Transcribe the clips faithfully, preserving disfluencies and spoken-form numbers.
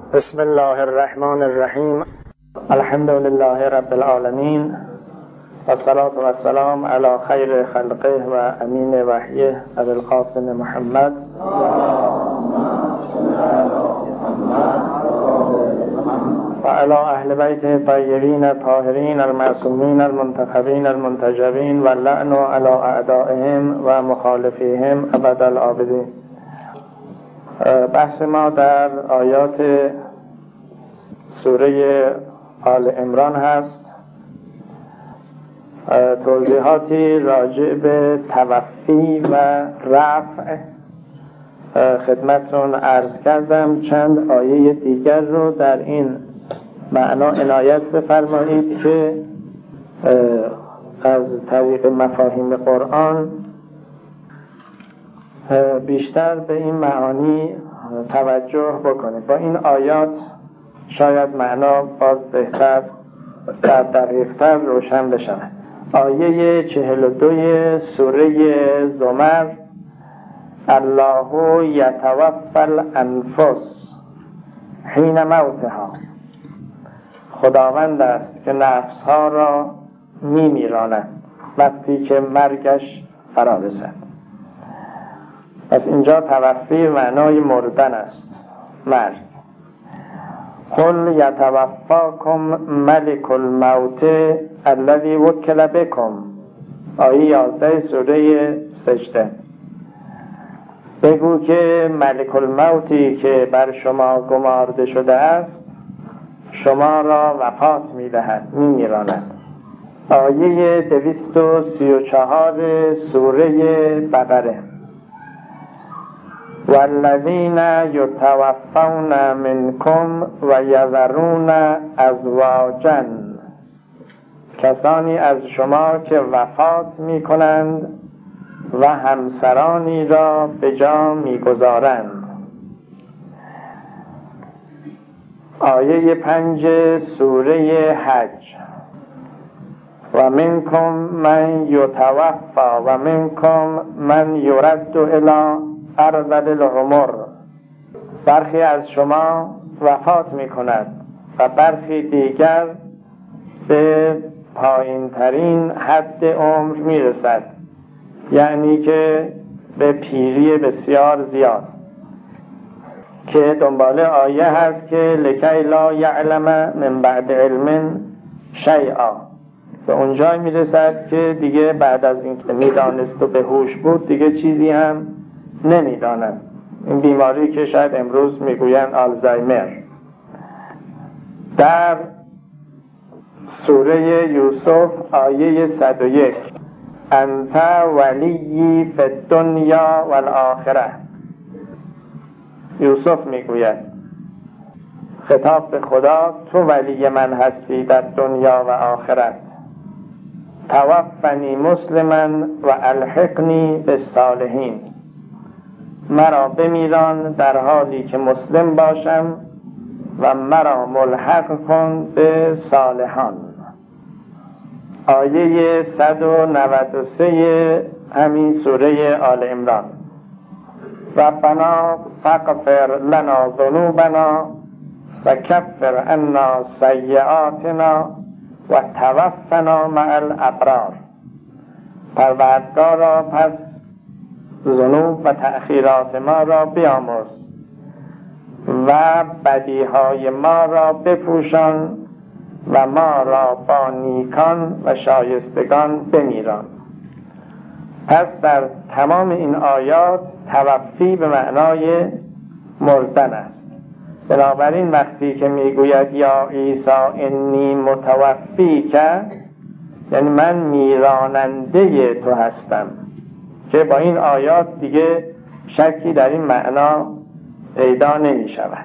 بسم الله الرحمن الرحیم. الحمد لله رب العالمین و الصلاة و السلام علی خیر خلقه و امین وحیه ابی القاسم محمد و علی اهل بیت طیبین الطاهرین المعصومین المنتخبین المنتجبین و لعن علی اعدائهم و مخالفیهم ابد الآبدین. بحث ما در آیات سوره آل عمران هست. توضیحاتی راجع به توفی و رفع خدمتتون عرض کردم. چند آیه دیگر رو در این معنا عنایت بفرمایید که از طریق مفاهیم قرآن بیشتر به این معانی توجه بکنید. با این آیات شاید معنا باز بهتر و دقیق‌تر روشن بشود. آیه چهل و دو سوره زمر: الله یتوفی الانفس حین موتها، خداوند است که نفسها را می میراند وقتی که مرگش فرا رسد. پس اینجا توفی معنای مردن است، مرگ. قل یتوفاکم ملک الموت الذی وکل بکم، آیه یازده سوره سجده. بگو که ملک الموتی که بر شما گمارده شده است شما را وفات می‌دهد، می‌میراند. آیه دویست و سی و چهار سوره بقره: والذین یتوفون منکم و یذرون ازواجا، کسانی از شما که وفات می کنند و همسرانی را به جا می گذارند. آیه پنج سوره حج: و منکم من یتوفا و منکم من یرد الی ارذل العمر، برخی از شما وفات می کند و برخی دیگر به پایین ترین حد عمر می رسد، یعنی که به پیری بسیار زیاد، که دنباله آیه هست که لکی لا یعلم من بعد علم شیئا. به اونجای می رسد که دیگه بعد از این که می دانست و به هوش بود دیگه چیزی هم نمیدانند. این بیماری که شاید امروز میگویند آلزایمر. در سوره یوسف آیه صد و یک: انت ولی فی الدنیا و الاخره، یوسف میگوید خطاب به خدا، تو ولی من هستی در دنیا و آخرت. توفنی مسلما و الحقنی بالصالحین، مرا بمیران در حالی که مسلم باشم و مرا ملحق کن به صالحان. آیه صد و نود و سه همین سوره آل عمران: ربنا فاغفر لنا ذنوبنا و کفر عنا سیئاتنا و توفنا مع الابرار. پروردگارا پس ذنوب و تأخیرات ما را بیامرز و بدیهای ما را بپوشان و ما را با نیکان و شایستگان بمیران. پس در تمام این آیات توفی به معنای مردن است. بنابراین وقتی که میگوید یا عیسی انی متوفی که، یعنی من میراننده تو هستم، که با این آیات دیگه شکی در این معنا پیدا نمی شود.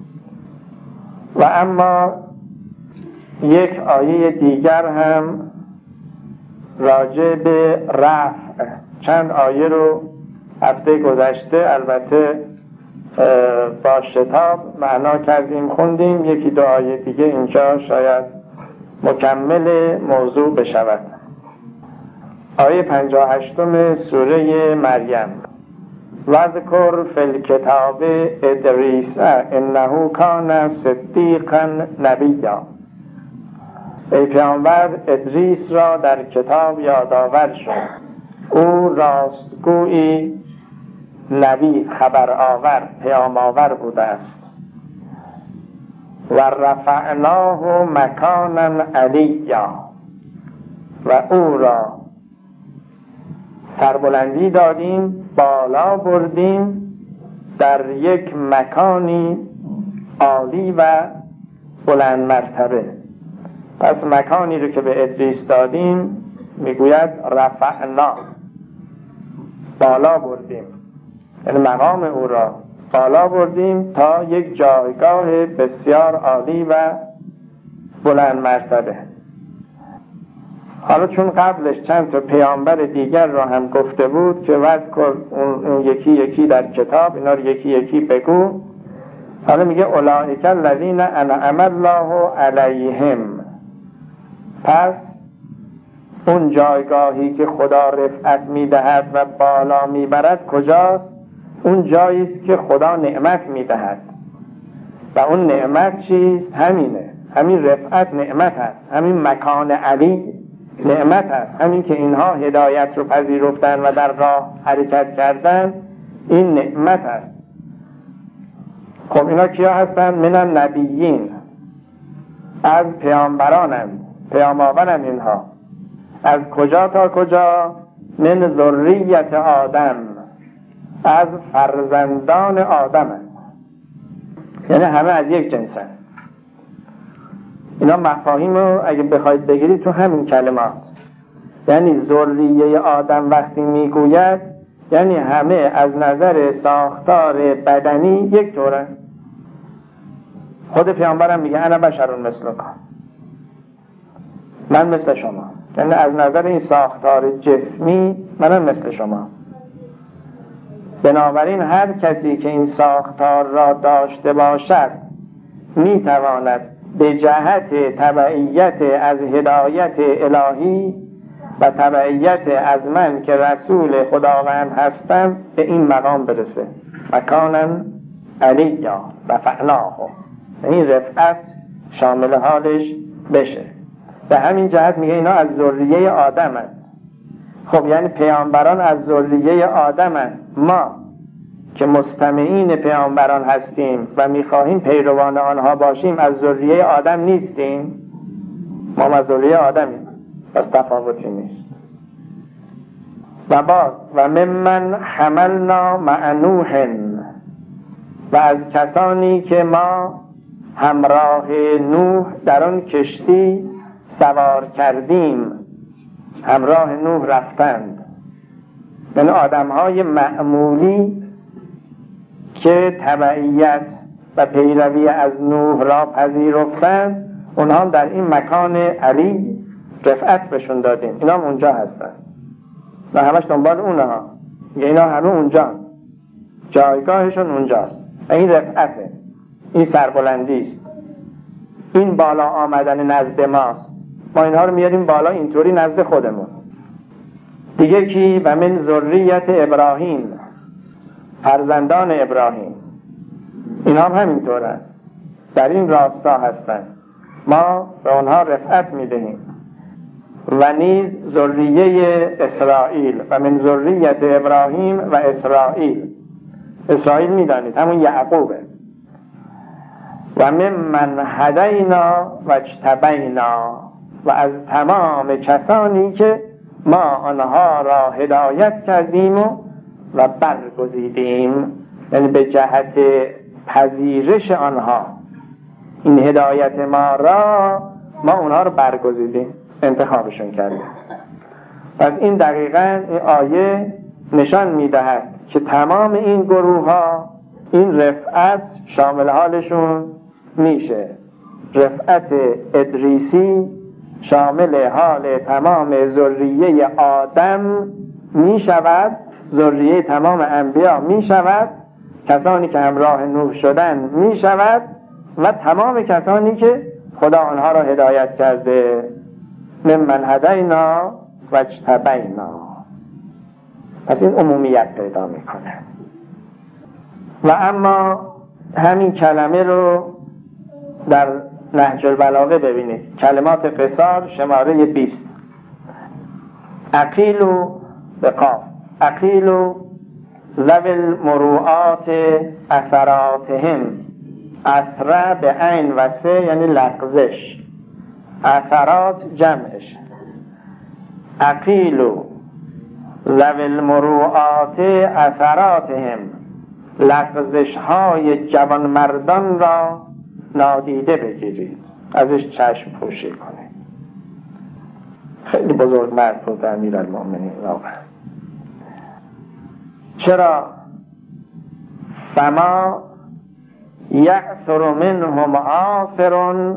و اما یک آیه دیگر هم راجع به رفع، چند آیه رو هفته گذشته البته با شتاب معنا کردیم، خوندیم. یکی دو آیه دیگه اینجا شاید مکمل موضوع بشود. آیه پنجاه و هشتم سوره مریم: وذکر فی الکتاب ادریس انه کان صدیقا نبیا. ای پیامبر ادریس را در کتاب یادآور شد، او راستگویی نبی، خبر آور، پیام آور بوده است. و رفعناه مکانا علیا، و او را سربلندی دادیم، بالا بردیم در یک مکانی عالی و بلند مرتبه. پس مکانی رو که به ادریس دادیم میگوید رفعنا، بالا بردیم، یعنی مقام او را بالا بردیم تا یک جایگاه بسیار عالی و بلند مرتبه. حالا چون قبلش چند تا پیامبر دیگر را هم گفته بود که وذکر اون یکی یکی در کتاب، اینا رو یکی یکی بگو، حالا میگه اولئک الذین انعم الله علیهم. پس اون جایگاهی که خدا رفعت میدهد و بالا میبرد کجاست؟ اون جایی است که خدا نعمت میدهد و اون نعمت چیست؟ همینه، همین رفعت نعمت هست، همین مکان علی نعمت هست، همین که اینها هدایت رو پذیرفتن و در راه حرکت کردن، این نعمت هست. خب اینا کیا هستن؟ من النبیین، از پیامبرانند، پیام آورند اینها. از کجا تا کجا؟ من ذریت آدم، از فرزندان آدم هست. یعنی همه از یک جنسن. اینا مفاهیم رو اگه بخواید بگیرید تو همین کلمات، یعنی ذریه آدم وقتی میگوید یعنی همه از نظر ساختار بدنی یک طوره. خود پیامبرم میگه انا بشر مثلکم، من مثل شما، یعنی از نظر این ساختار جسمی منم مثل شما. بنابراین هر کسی که این ساختار را داشته باشد میتواند به جهت تبعیت از هدایت الهی و تبعیت از من که رسول خداوند هستم به این مقام برسه. مکانا علیا رفعناه، این رفعت شامل حالش بشه. به همین جهت میگه اینا از ذریه آدم هست. خب یعنی پیامبران از ذریه آدم هست. ما که مستمعین پیامبران هستیم و میخواهیم پیروان آنها باشیم از ذریه آدم نیستیم؟ ما از ذریه آدمیم، پس تفاوتی نیست. و باز و ممن حملنا مع نوح، و از کسانی که ما همراه نوح در آن کشتی سوار کردیم، همراه نوح رفتند. یعنی آدم‌های معمولی که تبعیت و پیروی از نوح را پذیرفتند، اونها هم در این مکان علی رفعت بهشون دادیم. اینا هم اونجا هستن و همش دنبال اونها، اینا همه اونجا، جایگاهشون اونجاست. این رفعته، این سربلندی است، این بالا آمدن نزد ماست. ما اینها رو میاریم بالا اینطوری نزد خودمون. دیگه کی؟ و من ذریت ابراهیم، فرزندان ابراهیم، اینا هم همینطوره، در این راستا هستن. ما به اونها رفعت میدهیم. و نیز ذریه اسرائیل، و من ذریت ابراهیم و اسرائیل. اسرائیل میدانید همون یعقوبه. و ممن هدینا و اجتبینا، و از تمام کسانی که ما آنها را هدایت کردیم و و برگزیدیم، یعنی به جهت پذیرش آنها این هدایت ما را، ما اونها رو برگزیدیم، انتخابشون کردیم. پس این دقیقاً این آیه نشان میدهد که تمام این گروه ها این رفعت شامل حالشون میشه. رفعت ادریسی شامل حال تمام ذریه آدم میشود، ذریه تمام انبیا میشود، کسانی که همراه نوح شدن میشود و تمام کسانی که خدا آنها را هدایت کرده. ممن هدینا و اجتبینا. پس این عمومیت پیدا میکنه. و اما همین کلمه رو در نهج البلاغه ببینید، کلمات قصار شماره بیست. عقیلو به قاف، عقیلو ذوی المروعات اثراتهم، اثره به عین و سه یعنی لغزش، اثرات جمعش. عقیلو ذوی المروعات اثراتهم، لغزش های جوان مردان را نادیده بگیرید، ازش چشم پوشی کنید. خیلی بزرگ مرد بود امیرالمؤمنین واقعا. چرا؟ فما یعثر منهم آثر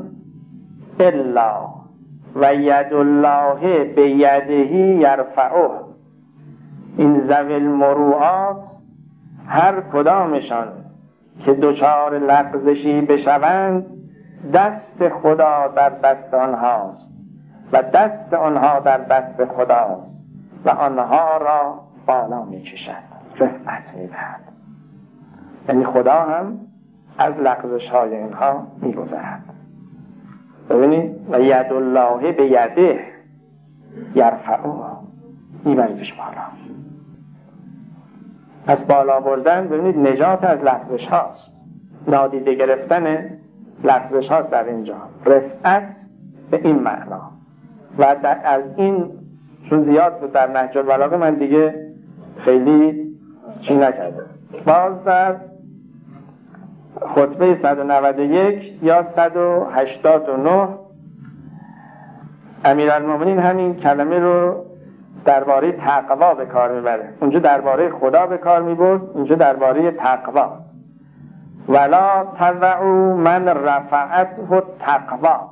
الا و ید الله بیده یرفعه. این ذوی المروعات هر کدامشان که دوچار لغزشی بشوند، دست خدا در دست آنهاست و دست آنها در دست خداست و آنها را بالا می کشند، رفعت می دهد. یعنی خدا هم از لغزش های اینها می گذرد. ببینید و ید الله به یده یرفعه، می بریدش بالا. از بالا بردن ببینید نجات از لغزش هاست، نادیده گرفتن لغزش هاست در اینجا، رفعت به این معنا. و در از این چون زیاد بود در نهج البلاغه من دیگه خیلی چی نکردم. باز در خطبه صد و نود و یک یا صد و هشتاد و نه امیرالمؤمنین همین کلمه رو درباره تقوا به کار میبره. اونجا درباره خدا به کار میبرد، اینجا درباره تقوا. ولا تضعوا من رفعته التقوا،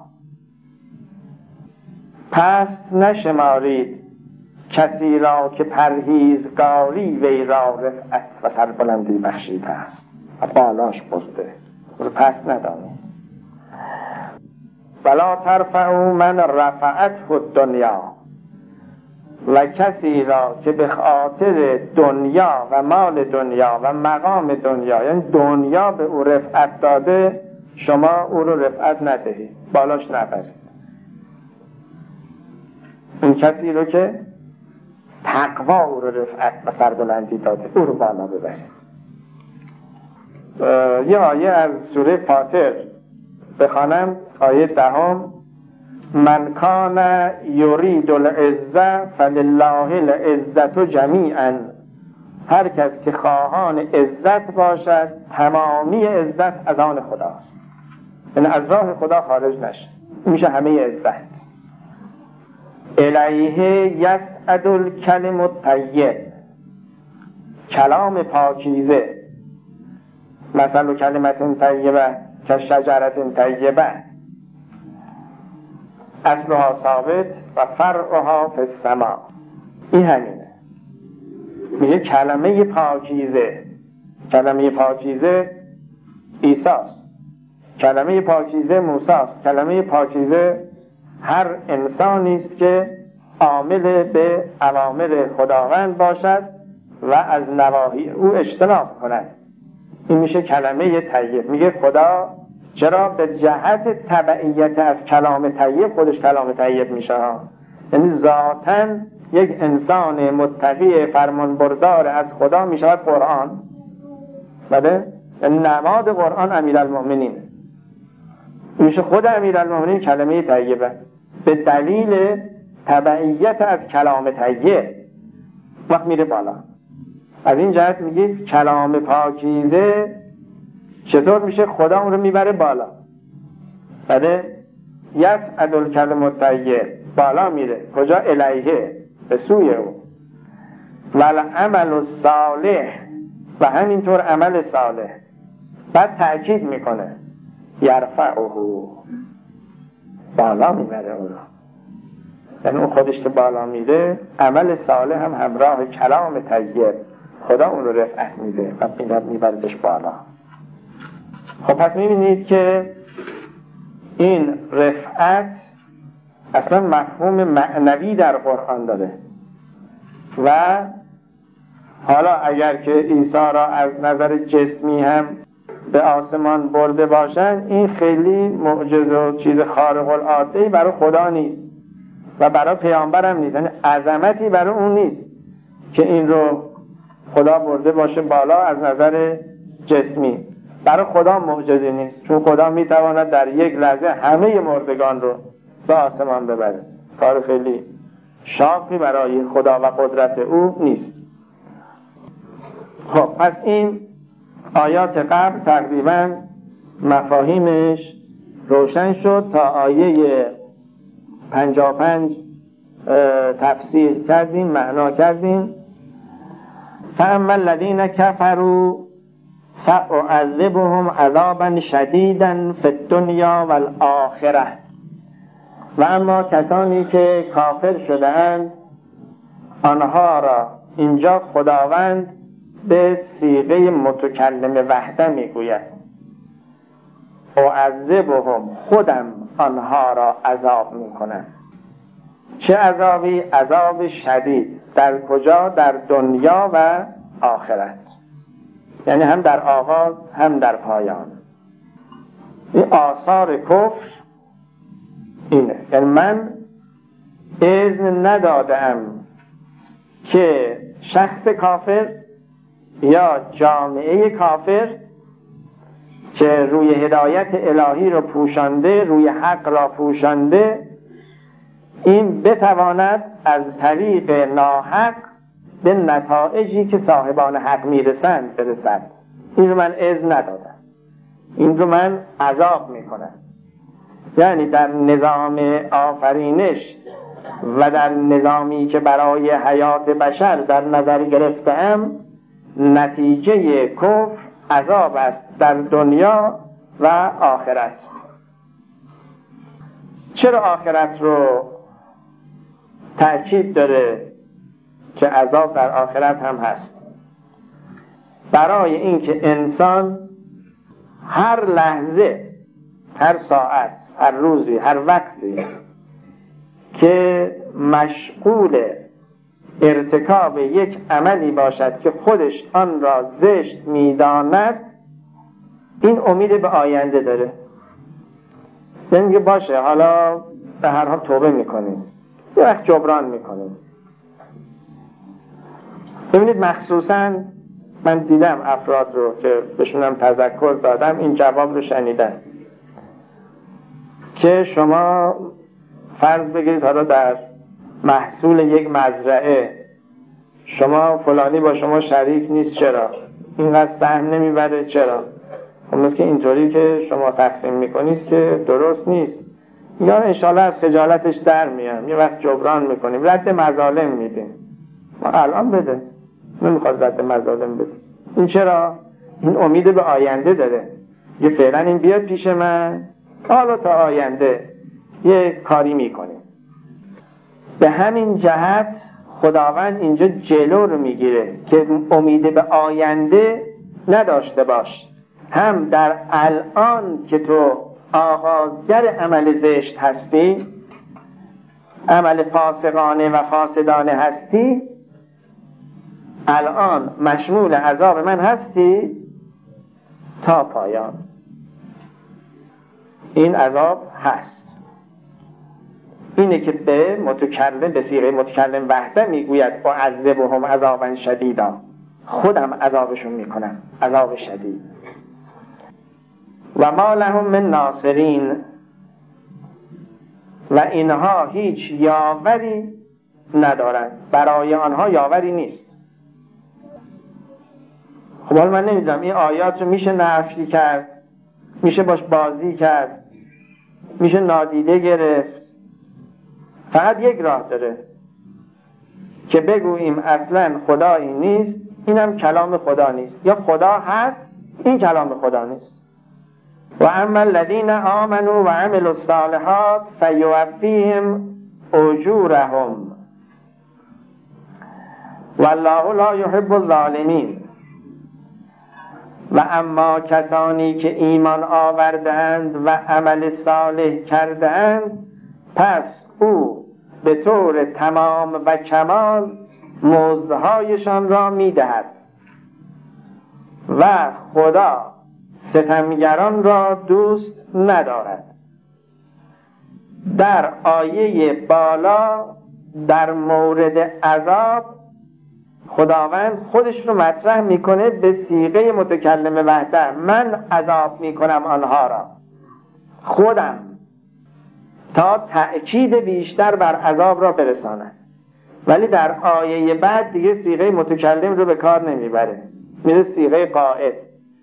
پس نشمارید کسی را که پرهیزگاری وی را رفعت و سربلندی بخشیده است و بالاش برده، رو پس ندانید. ولا ترفعوا من رفعته الدنیا، و کسی را که به خاطر دنیا و مال دنیا و مقام دنیا، یعنی دنیا به او رفعت داده، شما او رو رفعت ندهید، بالاش نبرید. اون کسی رو که تقوا او رو رفعت و سربلندی داده، او رو بالا ببرید. یه آیه از سوره فاطر بخوانم، آیه دهم: من کان یرید العزة فلله العزة جمیعا، هر کس که خواهان عزت باشد تمامی عزت از آن خداست، یعنی از راه خدا خارج نشه، میشه همه عزت. الیه یسعد الکلم الطیب، کلام پاکیزه، مثل کلمت طیبه کشجرة طیبه اصلها ثابت و فرعها فی السماء. این همینه، میگه کلمه پاکیزه، کلمه پاکیزه عیساست، کلمه پاکیزه موساست، کلمه پاکیزه هر انسانی است که عامل به اوامر خداوند باشد و از نواهی او اجتناب کند. این میشه کلمه طیب. میگه خدا چرا به جهت تبعیت از کلام طیب خودش کلام طیب میشه، یعنی ذاتاً یک انسان متقی فرمانبردار از خدا میشود قرآن. بله، یعنی نماد قرآن امیرالمؤمنین میشه، خود امیرالمؤمنین کلمه طیبه به دلیل تبعیت از کلام طیب وقت میره بالا. از این جهت میگه کلام پاکیزه چطور میشه خدا اون رو میبره بالا. بله، یسعد الکلم الطیب، بالا میره. کجا؟ الیه، به سوی او. والعمل الصالح، و همینطور عمل صالح. بعد تأکید میکنه یرفعه، بالا میبره اون رو. یعنی اون خودش که بالا میره، عمل صالح هم همراه کلام طیب خدا اون رو رفعت میده و میبردش بالا. خب پس میبینید که این رفعت اصلا مفهوم معنوی در قرآن داره و حالا اگر که عیسی را از نظر جسمی هم به آسمان برده باشن، این خیلی معجزه و چیز خارق العاده‌ای برای خدا نیست و برای پیامبر هم نیست، یعنی عظمتی برای اون نیست که این رو خدا برده باشه بالا از نظر جسمی. برای خدا معجزه نیست، چون خدا میتواند در یک لحظه همه مردگان رو به آسمان ببره. کار خیلی شاقی برای خدا و قدرت او نیست. خب پس این آیات قبل تقریبا مفاهیمش روشن شد. تا آیه پنجاه و پنج تفسیر کردیم، معنا کردیم. فاما الذین کفروا فاعذبهم عذابا شدیدا فی الدنیا والآخرة. و اما کسانی که کافر شده‌اند آنها را اینجا خداوند به صیغه متکلم وحده میگوید اعذبهم، خودم آنها را عذاب میکنم. چه عذابی؟ عذاب شدید. در کجا؟ در دنیا و آخرت، یعنی هم در آغاز هم در پایان. این آثار کفر اینه، یعنی من اذن ندادم که شخص کافر یا جامعه کافر که روی هدایت الهی رو پوشانده، روی حق را پوشانده، این بتواند از طریق ناحق به نتایجی که صاحبان حق میرسند برسد. این رو من اذن ندادم، این رو من عذاب میکنم. یعنی در نظام آفرینش و در نظامی که برای حیات بشر در نظر گرفتم، نتیجه کفر عذاب است در دنیا و آخرت. چرا آخرت رو تأکید داره که عذاب در آخرت هم هست؟ برای اینکه انسان هر لحظه، هر ساعت، هر روزی، هر وقتی که مشغول ارتکاب یک عملی باشد که خودش آن را زشت می‌داند، این امید به آینده داره. یعنی که باشه حالا به هر حال توبه میکنیم، یه وقت جبران میکنیم. ببینید مخصوصا من دیدم افراد رو که بهشونم تذکر دادم، این جواب رو شنیدن که شما فرض بگیرید حالا در محصول یک مزرعه شما فلانی با شما شریک نیست، چرا؟ اینقدر سهم نمیبره، چرا؟ خب که اینطوری که شما تقسیم میکنید که درست نیست. یا انشالله از خجالتش در میام، یه وقت جبران میکنیم، رد مظالم میدیم. ما الان بده، نمیخواد رد مظالم بده. این چرا؟ این امید به آینده داره، یه فعلا این بیاد پیش من، حالا تا آینده یه کاری میکنیم. به همین جهت خداوند اینجا جلو رو میگیره که امید به آینده نداشته باش. هم در الان که تو آغازگر عمل زشت هستی، عمل فاسقانه و فاسدانه هستی، الان مشمول عذاب من هستی تا پایان. این عذاب هست. اینه که به متکلم، به صیغه متکلم وحده میگوید اعذبهم عذابا شدیدا، خودم عذابشون میکنم عذاب شدید. و ما لهم من ناصرین، و اینها هیچ یاوری ندارند، برای آنها یاوری نیست. خب حالا من نمیدونم این آیات رو میشه نفی کرد، میشه باش بازی کرد، میشه نادیده گرفت. فقط یک راه داره که بگوییم اصلا خدایی نیست، اینم کلام خدا نیست، یا خدا هست این کلام خدا نیست. و اما الذین آمنوا و عملوا الصالحات فیوفیهم اجورهم والله لا یحب الظالمین. و اما کسانی که ایمان آوردند و عمل صالح کردند، پس او به طور تمام و کمال مزدهایشان را میدهد و خدا ستمگران را دوست ندارد. در آیه بالا در مورد عذاب خداوند خودش رو مطرح میکنه به صیغه متکلم وحده. من عذاب میکنم آنها را، خودم، تا تأکید بیشتر بر عذاب را برساند. ولی در آیه بعد دیگه صیغه متکلم رو به کار نمیبره، میره صیغه قائد،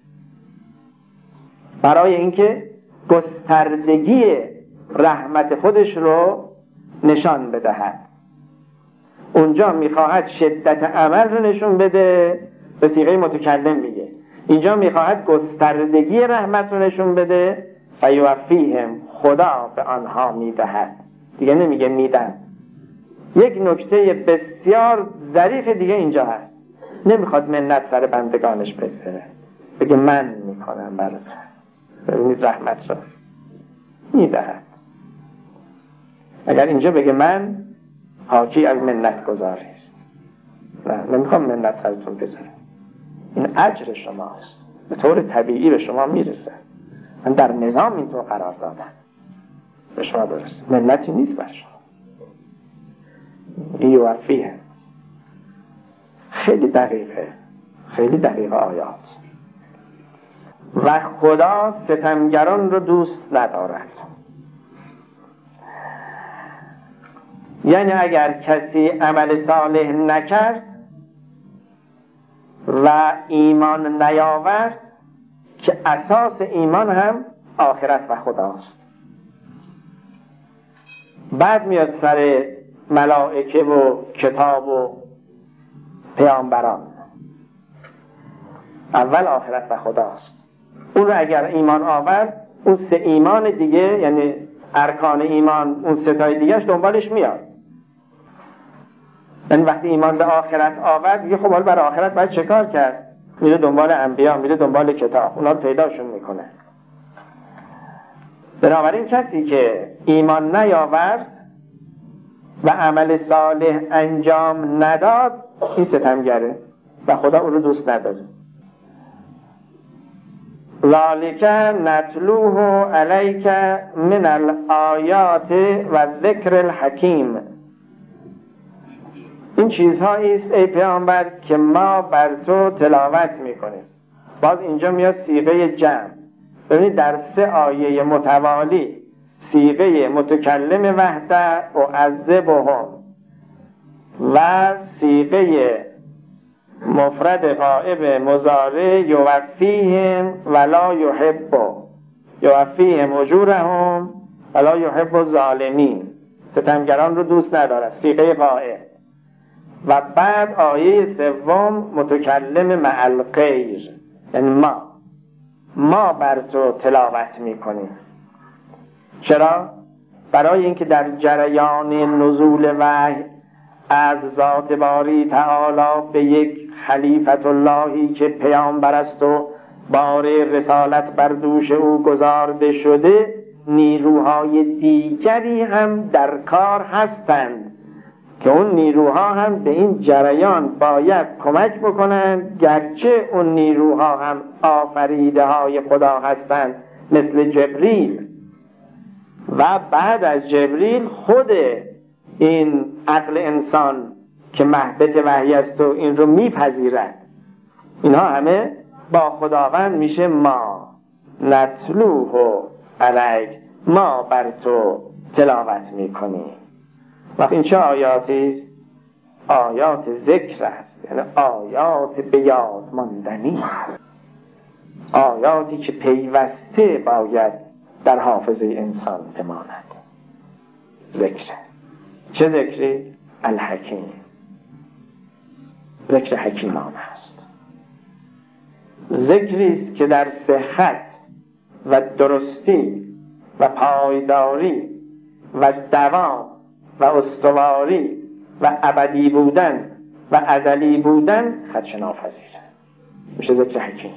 برای اینکه گستردگی رحمت خودش رو نشان بدهد. اونجا میخواهد شدت عمل رو نشون بده، به صیغه متکلم میگه. اینجا میخواهد گستردگی رحمت رو نشون بده، فیوفیهم، خدا به آنها میدهد، دیگه نمیگه میدن. یک نکته بسیار ظریف دیگه اینجا هست، نمیخواد منت سر بندگانش بگذره، بگه من میکنم برات. ببینید رحمت رو میدهد. اگر اینجا بگه من، حاکی از منت گذاری است. نه، نمیخوام منت سرتون بذارم، این اجر شماست، به طور طبیعی به شما میرسه. من در نظام اینطور قرار دادم، به شما برسه، منتی نیست بر شما. یوفیه خیلی دقیقه، خیلی دقیقه آیات. و خدا ستمگران رو دوست ندارد. یعنی اگر کسی عمل صالح نکرد و ایمان نیاورد، که اساس ایمان هم آخرت و خداست، بعد میاد سر ملائکه و کتاب و پیامبران. اول آخرت و خداست. اون رو اگر ایمان آورد، اون سه ایمان دیگه، یعنی ارکان ایمان، اون سه تای دیگهش دنبالش میاد. یعنی وقتی ایمان به آخرت آورد، میگه خب حالا برای آخرت باید چه کار کرد؟ میره دنبال انبیا، میره دنبال کتاب، اونا رو پیداشون میکنه. بنابراین کسی که ایمان نیاورد و عمل صالح انجام نداد، این ستمگره و خدا اون رو دوست نداره. ذالک نتلوه علیک من الآیات و ذکر الحکیم. این چیزهایی است ای پیامبر که ما بر تو تلاوت میکنیم. باز اینجا میاد صیغه جمع. ببینید در سه آیه متوالی صیغه متکلم وحده و عذبهم و صیغه مفرد غائب مضارع یوفیهم ولا یحب، یوفیهم اجورهم ولا یحب الظالمین، ستمگران رو دوست ندارد، صیغه غائب. و بعد آیه سوم متکلم مع الغیر، یعنی ما ما بر تو تلاوت میکنیم. چرا؟ برای اینکه در جریان نزول وحی از ذات باری تعالی به یک خلیفت اللهی که پیامبر است و بار رسالت بر دوش او گذارده شده، نیروهای دیگری هم در کار هستند که اون نیروها هم به این جریان باید کمک بکنند، گرچه اون نیروها هم آفریده های خدا هستند، مثل جبریل. و بعد از جبریل خود این عقل انسان که مهبط وحی است و این رو میپذیرد، اینها همه با خداوند میشه ما نتلوه علیک، ما بر تو تلاوت میکنیم. وقت این چه آیاتی است؟ آیات ذکر است، یعنی آیات به یاد ماندنی، آیاتی که پیوسته باید در حافظه انسان بماند. ذکر. چه ذکری؟ الحکیم، ذکر حکیمان است. ذکری است که در صحت و درستی و پایداری و دوام و استواری و ابدی بودن و ازلی بودن خدشه ناپذیره. میشه ذکر حکیم،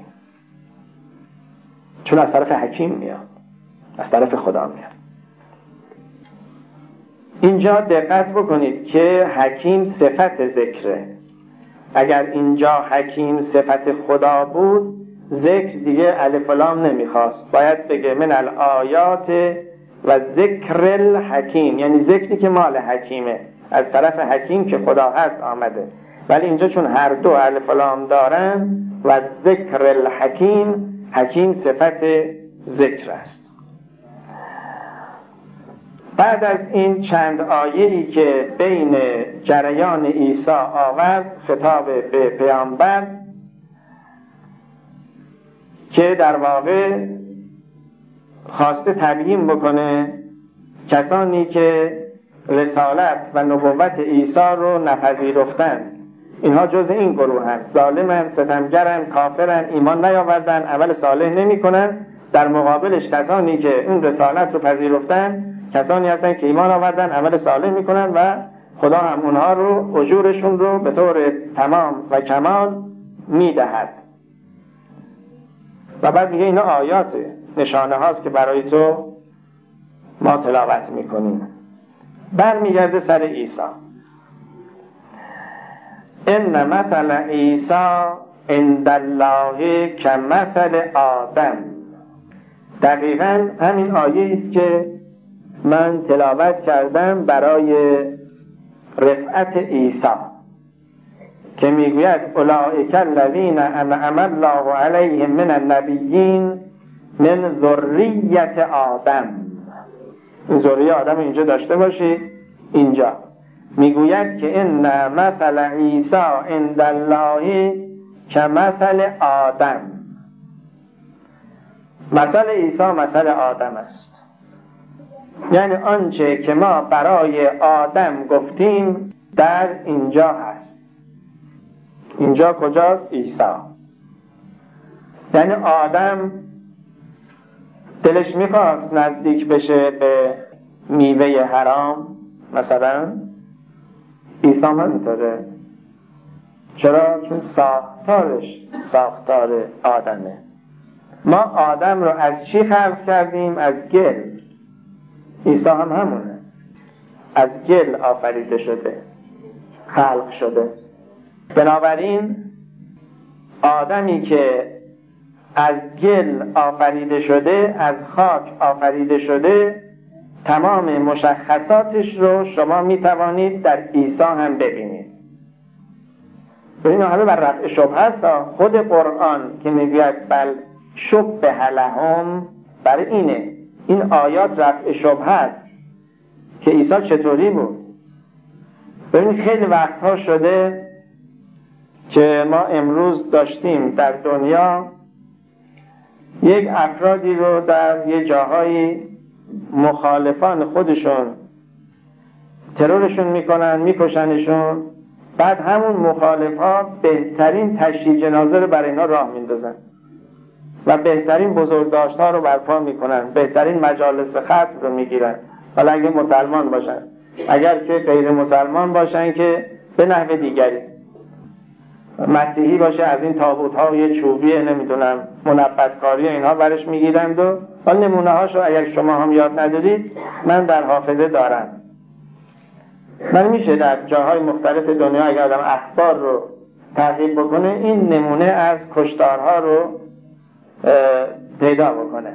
چون از طرف حکیم میاد، از طرف خدا میاد. اینجا دقت بکنید که حکیم صفت ذکره. اگر اینجا حکیم صفت خدا بود ذکر دیگه الف و لام نمیخواست، باید بگه من الآیات و ذکر الحکیم، یعنی ذکری که مال حکیمه، از طرف حکیم که خدا هست آمده. ولی اینجا چون هر دو الف و لام دارن و ذکر الحکیم، حکیم صفت ذکر است. بعد از این چند آیه‌ای که بین جریان عیسی آورد خطاب به پیامبر که در واقع خواسته تبیین بکنه کسانی که رسالت و نبوت عیسی رو نپذیرفتن، اینها جز این گروه هستند، ظالمن، ستمگرن، کافرن، ایمان نیاوردن، عمل صالح نمی کنن. در مقابلش کسانی که اون رسالت رو پذیرفتن کسانی هستن که ایمان آوردن، عمل صالح می کنن و خدا هم اونها رو اجورشون رو به طور تمام و کمال می دهد. و بعد میگه اینا آیاته، نشانه هاست که برای تو ما تلاوت میکنیم. برمیگرده سر عیسی. ان مثل عیسی عند الله کمثل آدم. دقیقاً همین آیه است که من تلاوت کردم برای رفعت عیسی که میگوید اولئک الذین انعم الله علیهم من النبیین من ذریت آدم. این ذریه آدم اینجا داشته باشید. اینجا میگوید که ان مثل عیسی عند الله کمثل آدم. مثل عیسی مثل آدم است، یعنی آنچه که ما برای آدم گفتیم در اینجا هست. اینجا کجاست؟ عیسی. یعنی آدم دلش میخواست نزدیک بشه به میوه حرام مثلا، عیسی همینطوره. چرا؟ چون ساختارش ساختار آدمه. ما آدم رو از چی خلق کردیم؟ از گل. عیسی هم همونه، از گل آفریده شده، خلق شده. بنابراین آدمی که از گل آفریده شده، از خاک آفریده شده، تمام مشخصاتش رو شما می توانید در عیسی هم ببینید. ببینید همه بر رفع شبهه است. خود قرآن که میگوید بل شبه لهم، برای اینه این آیات رفع شبهه است که عیسی چطوری بود. ببینید خیلی وقتها شده که ما امروز داشتیم در دنیا یک افرادی رو در یه جاهایی مخالفان خودشون ترورشون میکنن، میکشنشون، بعد همون مخالفا بهترین تشییع جنازه رو برای اینا راه میندازن و بهترین بزرگداشت‌ها رو برپا میکنن، بهترین مجالس ختم رو میگیرن. حالا اگه مسلمان باشن، اگر که غیر مسلمان باشن که به نحو دیگری، مسیحی باشه از این تابوت‌های چوبی نمیدونم منبت‌کاری اینها برش میگیرند. و حالا نمونه هاشو اگر شما هم یاد ندارید من در حافظه دارم. من میشه در جاهای مختلف دنیا اگر آدم اخبار رو تحقیق بکنه این نمونه از کشتارها رو پیدا بکنه.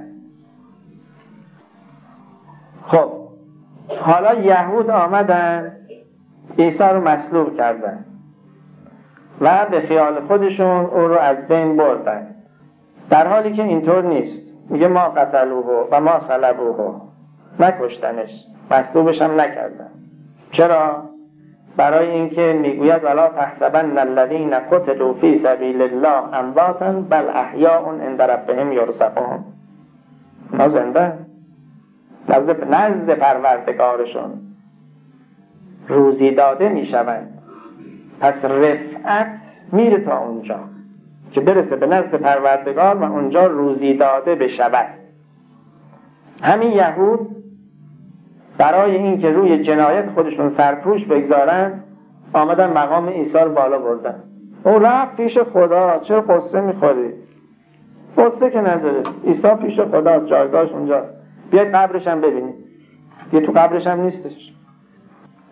خب حالا یهود آمدن عیسی رو مصلوب کردن و به خیال خودشون او رو از بین بردن، در حالی که اینطور نیست. میگه ما قتلوه و ما صلبوه، نکشتنش، مصلوبش هم نکردن. چرا؟ برای اینکه میگوید ولا تحسبن الذین قتلوا فی سبیل الله امواتا بل احیاء عند ربهم یرزقون. ما زنده نزد نزد پروردگارشون روزی داده میشوند. پس رفعت میره تا اونجا که برسه به نزد پروردگار و اونجا روزی داده بشود. همین یهود برای این که روی جنایت خودشون سرپوش بگذارن آمدن مقام عیسی رو بالا بردن. اون رفت پیش خدا. چرا قصه میخوری؟ قصه که نداره، عیسی پیش خدا، جایگاهش اونجا. بیاید قبرش هم ببینید. یه تو قبرش هم نیستش.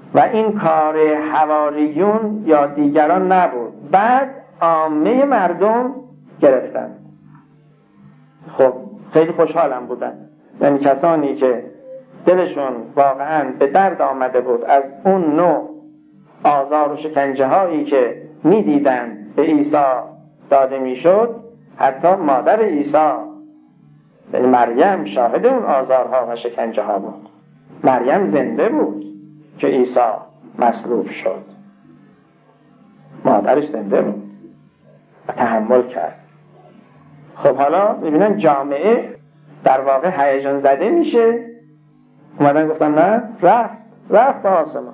و این کار حواریون یا دیگران نبود، بعد عامه مردم گرفتن. خب خیلی خوشحالم بودن، یعنی کسانی که دلشون واقعا به درد آمده بود از اون نوع آزار و شکنجه هایی که می دیدن به عیسی داده می شد. حتی مادر عیسی یعنی مریم شاهد اون آزارها و شکنجه ها بود. مریم زنده بود که عیسی مصلوب شد، مادرش زنده بود و تحمل کرد. خب حالا میبینن جامعه در واقع هیجان زده میشه، اومدن گفتن نه، رفت رفت به آسمان.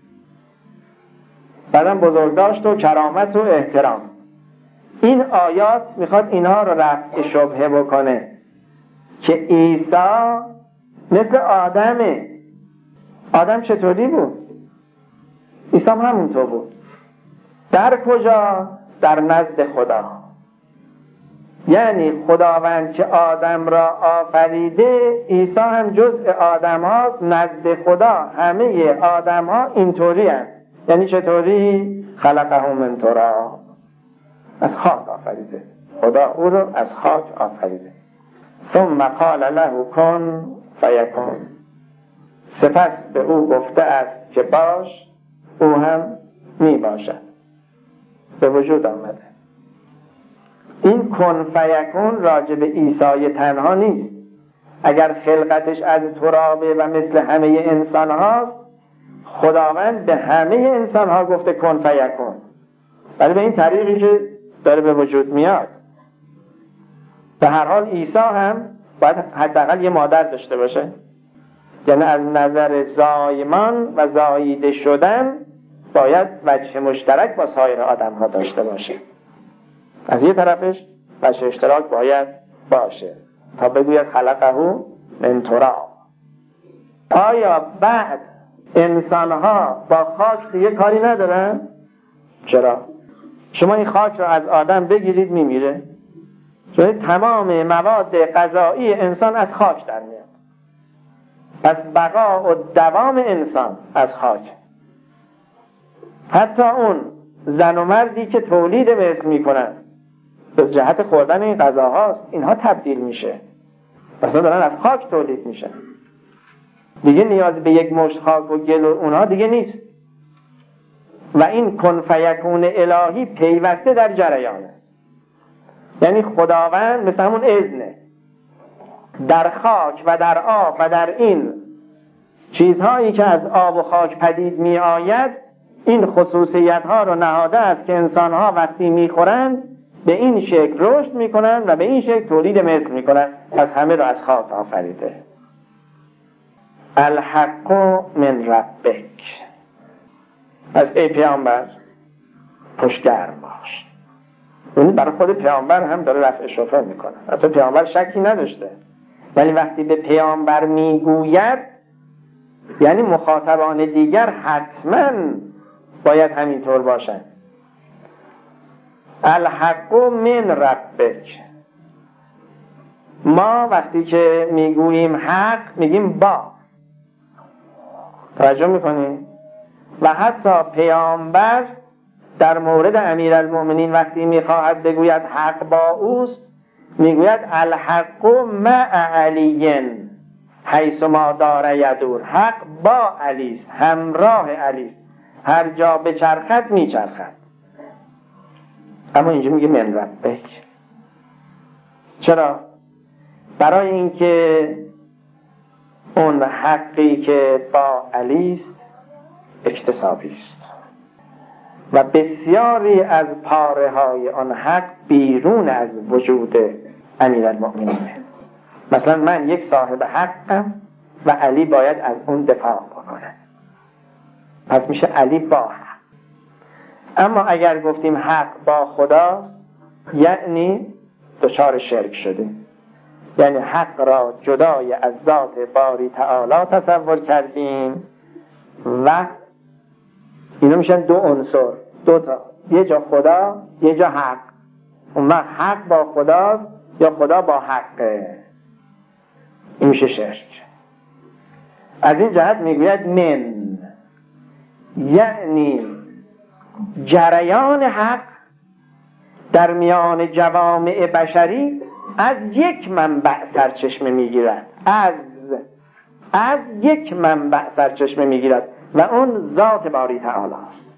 بعدم بزرگداشت و کرامت و احترام. این آیات میخواد اینها رو رفع شبهه بکنه که عیسی مثل آدمه. آدم چطوری بود؟ عیسی هم همونطور بود. در کجا؟ در نزد خدا. یعنی خداوند که آدم را آفریده، عیسی هم جزء آدم ها نزد خدا. همه آدم ها اینطوری هست. یعنی چطوری؟ خلقه من تراب، از خاک آفریده. خدا او رو از خاک آفریده. ثم قال له کن فیکون، سپس به او گفته است که باش، او هم می باشد، به وجود آمده. این کن فیکون راجع به عیسی تنها نیست. اگر خلقتش از ترابه و مثل همه انسان هاست، خداوند به همه انسان ها گفته کن فیکون، ولی به این طریقی که داره به وجود میاد. به هر حال عیسی هم باید حداقل یه مادر داشته باشه، یعنی از نظر زایمان و زاییده شدن باید وجه مشترک با سایر آدم ها داشته باشه. از یه طرفش وجه اشتراک باید باشه تا بگوید خلقه من تراب. آیا بعد انسان ها با خاک دیگه کاری ندارن؟ چرا؟ شما این خاک را از آدم بگیرید میمیره، چون تمام مواد غذایی انسان از خاک در میاد. پس بقا و دوام انسان از خاک. حتی اون زن و مردی که تولید مثل میکنن به جهت خوردن این غذاهاست، اینها تبدیل میشه، مثلا دارن از خاک تولید میشن. دیگه نیاز به یک مشت خاک و گل و اونها دیگه نیست. و این کن فیکون الهی پیوسته در جریانه. یعنی خداوند مثل همون اذنه در خاک و در آب و در این چیزهایی که از آب و خاک پدید می آید، این خصوصیت ها رو نهاده است که انسان ها وقتی می خورند به این شکل رشد می کنند و به این شکل تولید مثل می کنند. پس همه رو از خاک آفریده. الحق من ربک، از ای پیامبر پشتگرم باش. یعنی برای خود پیامبر هم داره رفع شبهه میکنه. حتی پیامبر شکی نداشته، ولی وقتی به پیامبر میگوید یعنی مخاطبان دیگر حتما باید همینطور باشن. الحق من ربک. ما وقتی که میگوییم حق میگیم با. توجه میکنیم؟ و حتی پیامبر در مورد امیرالمؤمنین وقتی میخواهد بگوید حق با اوست، میگوید الحق مع علی حیث ما دار یدور. حق با علی است، همراه علی است، هر جا بچرخد میچرخد. اما اینجا میگه من ربک. چرا؟ برای اینکه اون حقی که با علی است اکتسابی است و بسیاری از پاره های آن حق بیرون از وجود امیرالمؤمنین. مثلا من یک صاحب حقم و علی باید از اون دفاع بکنه، پس میشه علی با حق. اما اگر گفتیم حق با خدا، یعنی دچار شرک شدیم، یعنی حق را جدای از ذات باری تعالی تصور کردیم و اینا میشن دو عنصر، دو تا، یه جا خدا یه جا حق. اون وقت حق با خداست یا خدا با حقه، این میشه شرک. از این جهت میگوید من، یعنی جریان حق در میان جوامع بشری از یک منبع سرچشمه میگیرد، از از یک منبع سرچشمه میگیرد و اون ذات باری تعالی است.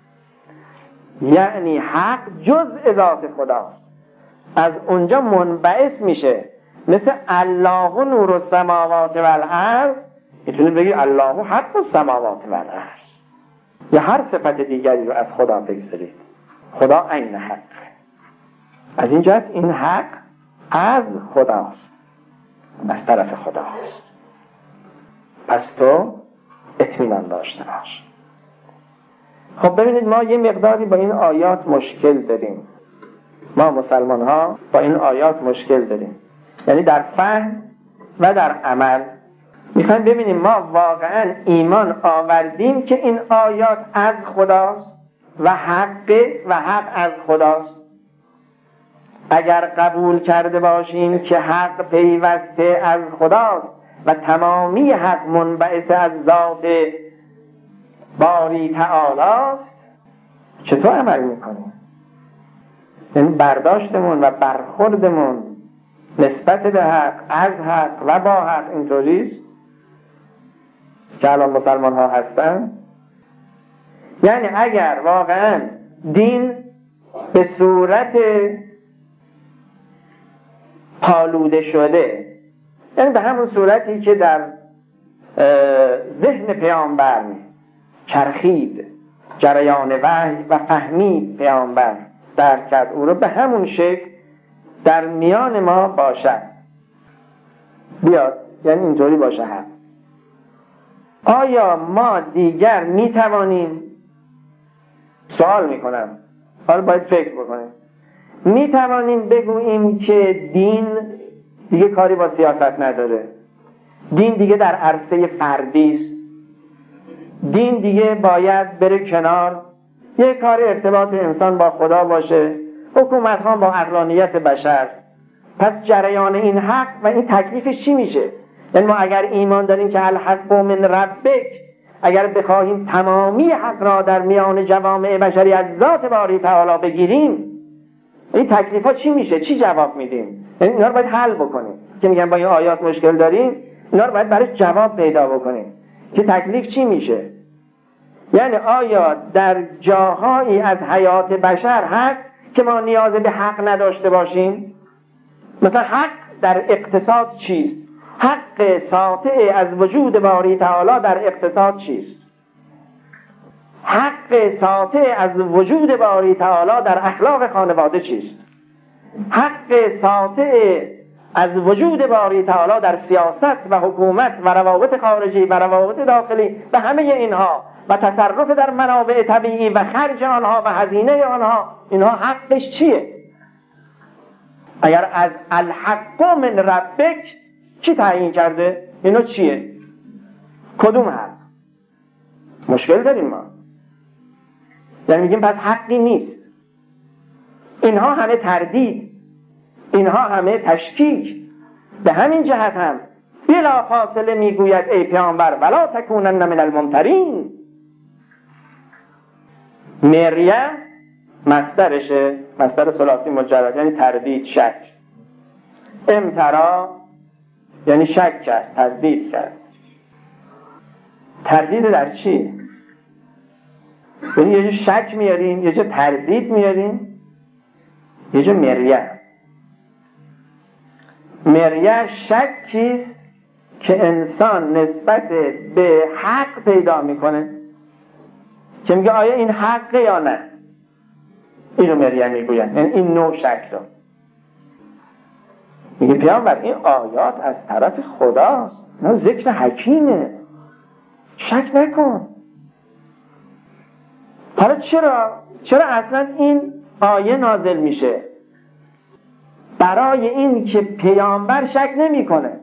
یعنی حق جزء ذات خداست، از اونجا منبعث میشه. مثل الله نور السماوات والارض، میتونید بگی الله حق السماوات والارض، یا هر صفت دیگری رو از خدا بگذارید. خدا عین حق. از این جهت این حق از خداست، از طرف خداست. پس تو اطمینان داشته باش. خب ببینید، ما یه مقداری با این آیات مشکل داریم. ما مسلمان ها با این آیات مشکل داریم، یعنی در فهم و در عمل. میخوایم ببینیم ما واقعا ایمان آوردیم که این آیات از خداست و حق و حق از خداست. اگر قبول کرده باشیم که حق پیوسته از خداست و تمامی حق منبعث از ذات باری تعالی است، چطور عمل میکنیم؟ یعنی برداشتمون و برخوردمون نسبت به حق، از حق و با حق اینطوریست که الان مسلمان ها هستن. یعنی اگر واقعا دین به صورت پالوده شده، یعنی به همون صورتی که در ذهن پیامبر چرخید جریان وحی و فهمید پیامبر درک کرد او رو، به همون شکل در میان ما باشد، بیاد، یعنی اینطوری باشه هم. آیا ما دیگر میتوانیم، سوال میکنم، حالا باید فکر بکنیم، میتوانیم بگوییم که دین دیگه کاری با سیاست نداره، دین دیگه در عرصه فردی است، دین دیگه باید بره کنار، یه کار ارتباط انسان با خدا باشه، حکومت ها با عقلانیت بشر؟ پس جریان این حق و این تکلیفش چی میشه؟ یعنی ما اگر ایمان داریم که الحق من ربک، اگر بخواهیم تمامی حق را در میان جوامع بشری از ذات باری تعالی بگیریم، این تکلیف ها چی میشه؟ چی جواب میدیم؟ یعنی اینا رو باید حل بکنیم. که میگن با این آیات مشکل داریم، اینا رو باید برای جواب پیدا بکنیم که تکلیف چی میشه. یعنی آیا در جاهایی از حیات بشر هست که ما نیاز به حق نداشته باشیم؟ مثلا حق در اقتصاد چیست؟ حق ساطع از وجود باری تعالی در اقتصاد چیست؟ حق ساطع از وجود باری تعالی در اخلاق خانواده چیست؟ حق ساطع از وجود باری تعالی در سیاست و حکومت و روابط خارجی و روابط داخلی و همه اینها و تصرف در منابع طبیعی و خرج آنها و هزینه آنها، اینها حقش چیه؟ اگر از الحق من ربک کی تعیین کرده؟ اینو چیه؟ کدوم حق؟ مشکل داریم ما. یعنی میگیم پس حقی نیست. اینها همه تردید، اینها همه تشکیک. به همین جهت هم بلا فاصله میگوید ای پیامبر ولا تکونن من الممترین. مریه مصدرشه، مصدر ثلاثی مجرد، یعنی تردید، شک. امترا یعنی شک کرد، تردید کرد. تردید در چی؟ یعنی یه جا شک میاریم، یه جا تردید میاریم، یه جا مریه. مریه شکیست که انسان نسبت به حق پیدا میکنه که میگه آیا این حقه یا نه. اینو مریه میگوید، یعنی این نوع شک رو میگه پیامبر این آیات از طرف خداست، نه ذکر حکیمه، شک نکن. حالا چرا چرا اصلا این آیه نازل میشه؟ برای این که پیامبر شک نمیکنه،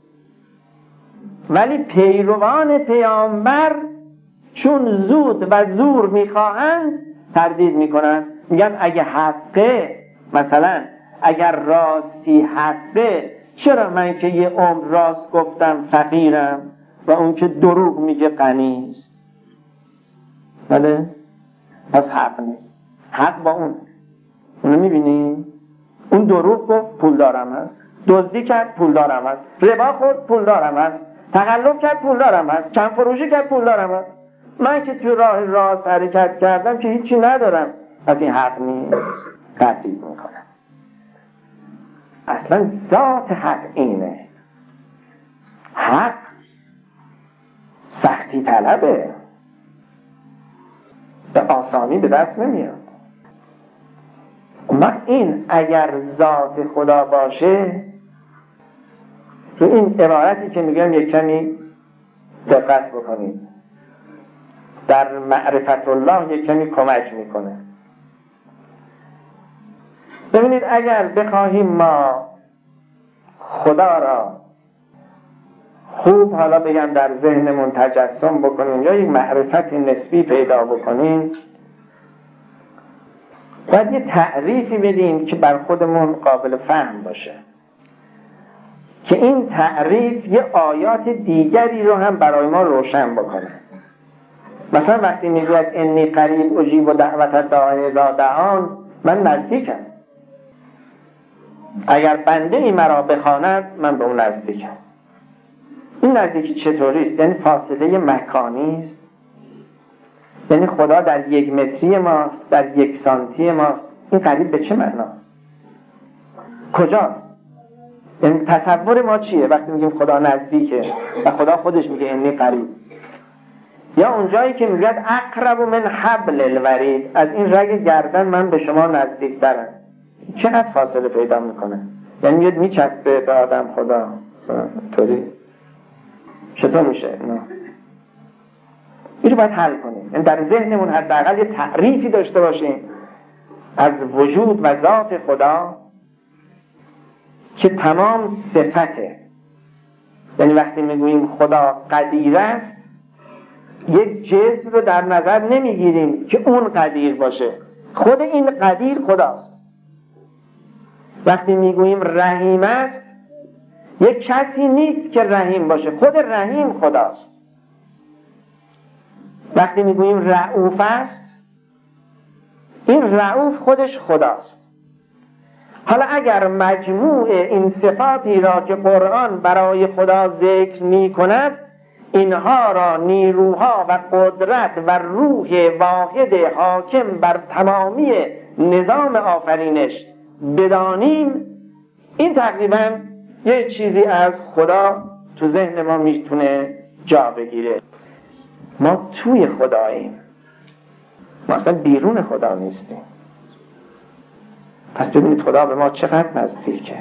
ولی پیروان پیامبر چون زود و زور میخواهند تردید میکنن، میگن اگه حقه، مثلا اگر راستی حقه، چرا من که یه عمر راست گفتم فقیرم و اون که دروغ میگه غنیست؟ بله؟ پس حق نیست. حق با اون. اونو میبینی؟ اون دروغ گفت پول دارم هست، دزدی کرد پول دارم هست، ربا خورد پول دارم هست، تقلب کرد پول دارم هست، کم فروشی کرد پول دارم هست. من که تو راه راست حرکت کردم که هیچی ندارم. پس این حق نیست. تردید میکنم. اصلا ذات حق اینه. حق سختی طلبه، به آسانی به دست نمیاد. اما این اگر ذات خدا باشه، تو این عبارتی که میگم یک کمی دقت بکنید، در معرفت الله یک کمی کمک میکنه. ببینید اگر بخواهیم ما خدا را خوب حالا بگم در ذهنمون تجسم بکنیم یا یک معرفت نسبی پیدا بکنیم، باید یه تعریفی بدیم که بر خودمون قابل فهم باشه، که این تعریف یه آیات دیگری رو هم برای ما روشن بکنه. مثلا وقتی میگوید انی قریب اجیب دعوت داعی اذا دعان، من نزدیکم، اگر بنده ای مرا بخواند من به اون نزدیکم. این نزدیکی چطوری است؟ یعنی فاصله مکانی است، یعنی خدا در یک متری ماست، در یک سانتی ماست. این قریب به چه معناست؟ کجاست؟ یعنی تصور ما چیه وقتی میگیم خدا نزدیکه و خدا خودش میگه انی قریب؟ یا اونجایی که میگه اقرب من حبل الورید، از این رگ گردن من به شما نزدیکترم، چقدر فاصله پیدا میکنه؟ یعنی میاد میچسبه به آدم خدا طوری؟ چطور میشه؟ نه. این رو باید حل کنیم. یعنی در ذهنمون حداقل یه تعریفی داشته باشیم از وجود و ذات خدا که تمام صفته. یعنی وقتی میگوییم خدا قدیر است، یک جسم رو در نظر نمیگیریم که اون قدیر باشه، خود این قدیر خداست. وقتی میگوییم رحیم است، یک کسی نیست که رحیم باشه، خود رحیم خداست. وقتی میگوییم رؤوف است، این رؤوف خودش خداست. حالا اگر مجموع این صفاتی را که قرآن برای خدا ذکر می کند، اینها را نیروها و قدرت و روح واحد حاکم بر تمامی نظام آفرینش بدانیم، این تقریبا یه چیزی از خدا تو ذهن ما میتونه جا بگیره. ما توی خداییم، ما اصلا بیرون خدا نیستیم. پس ببینید خدا به ما چقدر نزدیکه.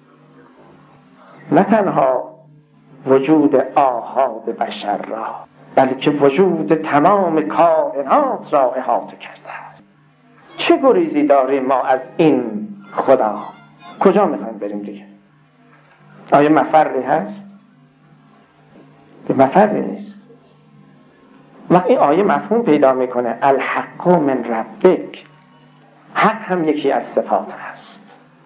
نه تنها وجود آحاد بشر را، بلکه وجود تمام کائنات را احاطه کرده است. چه گریزی داریم ما از این خدا؟ کجا میخوایم بریم دیگه؟ آیا مفری هست؟ که مفری نیست. وقتی این آیه مفهوم پیدا میکنه الحق من ربک، حق هم یکی از صفات هست،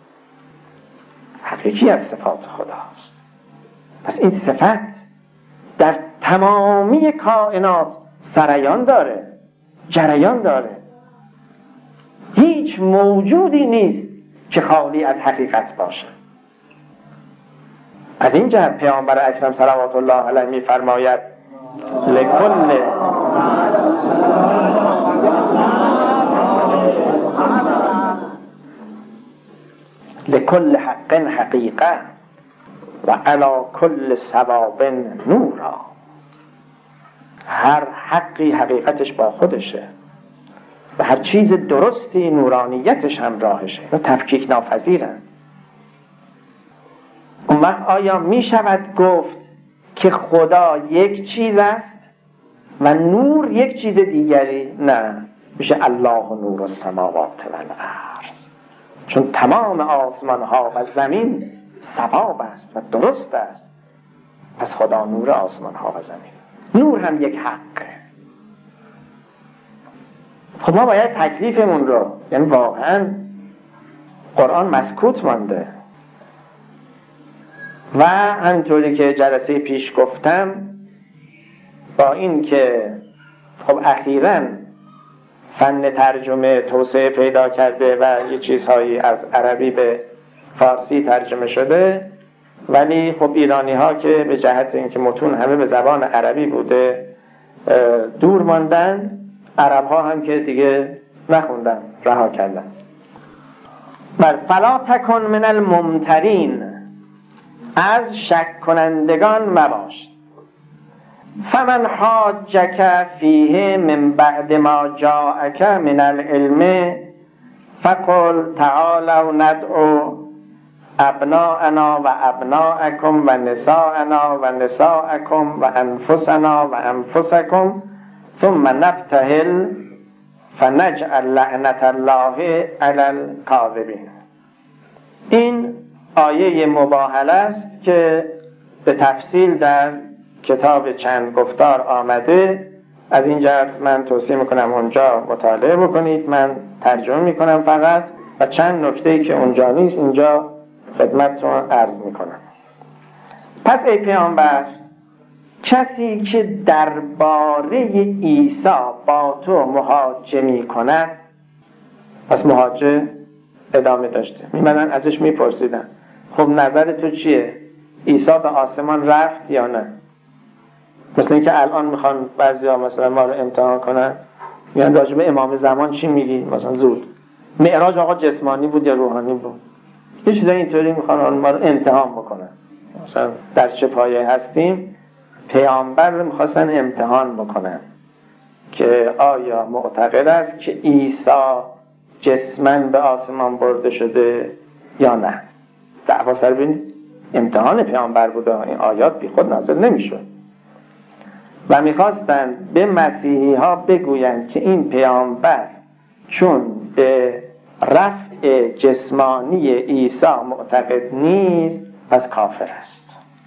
حق یکی از صفات خداست. پس این صفت در تمامی کائنات سریان داره، جریان داره. هیچ موجودی نیست که خالی از حقیقت باشه. از این جهت پیامبر اکرم صلوات الله علیه می فرماید لکل لکل حق حقیقه و علی کل ثواب نورا. هر حقی حقیقتش با خودشه و هر چیز درستی نورانیتش هم راهشه و تفکیک ناپذیرن. اون وقت آیا می شود گفت که خدا یک چیز است و نور یک چیز دیگری؟ نه، میشه الله نور السماوات و الارض، چون تمام آسمان ها و زمین صواب است و درست است. پس خدا نور آسمان ها و زمین. نور هم یک حقه. خب ما باید تکلیفمون رو، یعنی واقعا قرآن مسکوت مانده و همینطوری که جلسه پیش گفتم، با این که خب اخیراً فن ترجمه توسعه پیدا کرده و یه چیزهایی از عربی به فارسی ترجمه شده، ولی خب ایرانی ها که به جهت اینکه متون همه به زبان عربی بوده دور ماندن، عرب ها هم که دیگه نخوندن، رها کردن. بل فلا تکن من الممترین، از شک کنندگان مباش. فمن حاجک فیه من بعد ما جاءک من العلم فقل تعالوا ندعو ابناءنا و ابناءکم و نساءنا و نساءکم و انفسنا و انفسکم ثم نبتهل فنجعل لعنت الله علی الکاذبین. این آیه مباهله است که به تفصیل در کتاب چند گفتار آمده. از این جهت من توصیه میکنم اونجا مطالعه بکنید. من ترجمه میکنم فقط و چند نکته‌ای که اونجا نیست اینجا خدمتتون عرض میکنم. پس ای پیامبر، کسی که درباره عیسی با تو محاجه میکند، پس محاجه ادامه داشته، میمدن ازش میپرسیدن خب نظر تو چیه؟ عیسی به آسمان رفت یا نه؟ مثل اینکه الان میخوان بعضیا مثلا ما رو امتحان کنن، میگن راجع به امام زمان چی میگی؟ مثلا زود معراج آقا جسمانی بود یا روحانی بود؟ یه چیزای اینطوری میخوان ما رو امتحان بکنن. مثلا در چه پایه هستیم؟ پیامبر رو میخواستن امتحان بکنن که آیا معتقد است که عیسی جسمن به آسمان برده شده یا نه. دعوا سر بین امتحان پیامبر بوده، این آیات بی خود نازل نمیشد و میخواستند به مسیحی ها بگویند که این پیامبر چون به رفع جسمانی عیسی معتقد نیست پس کافر است.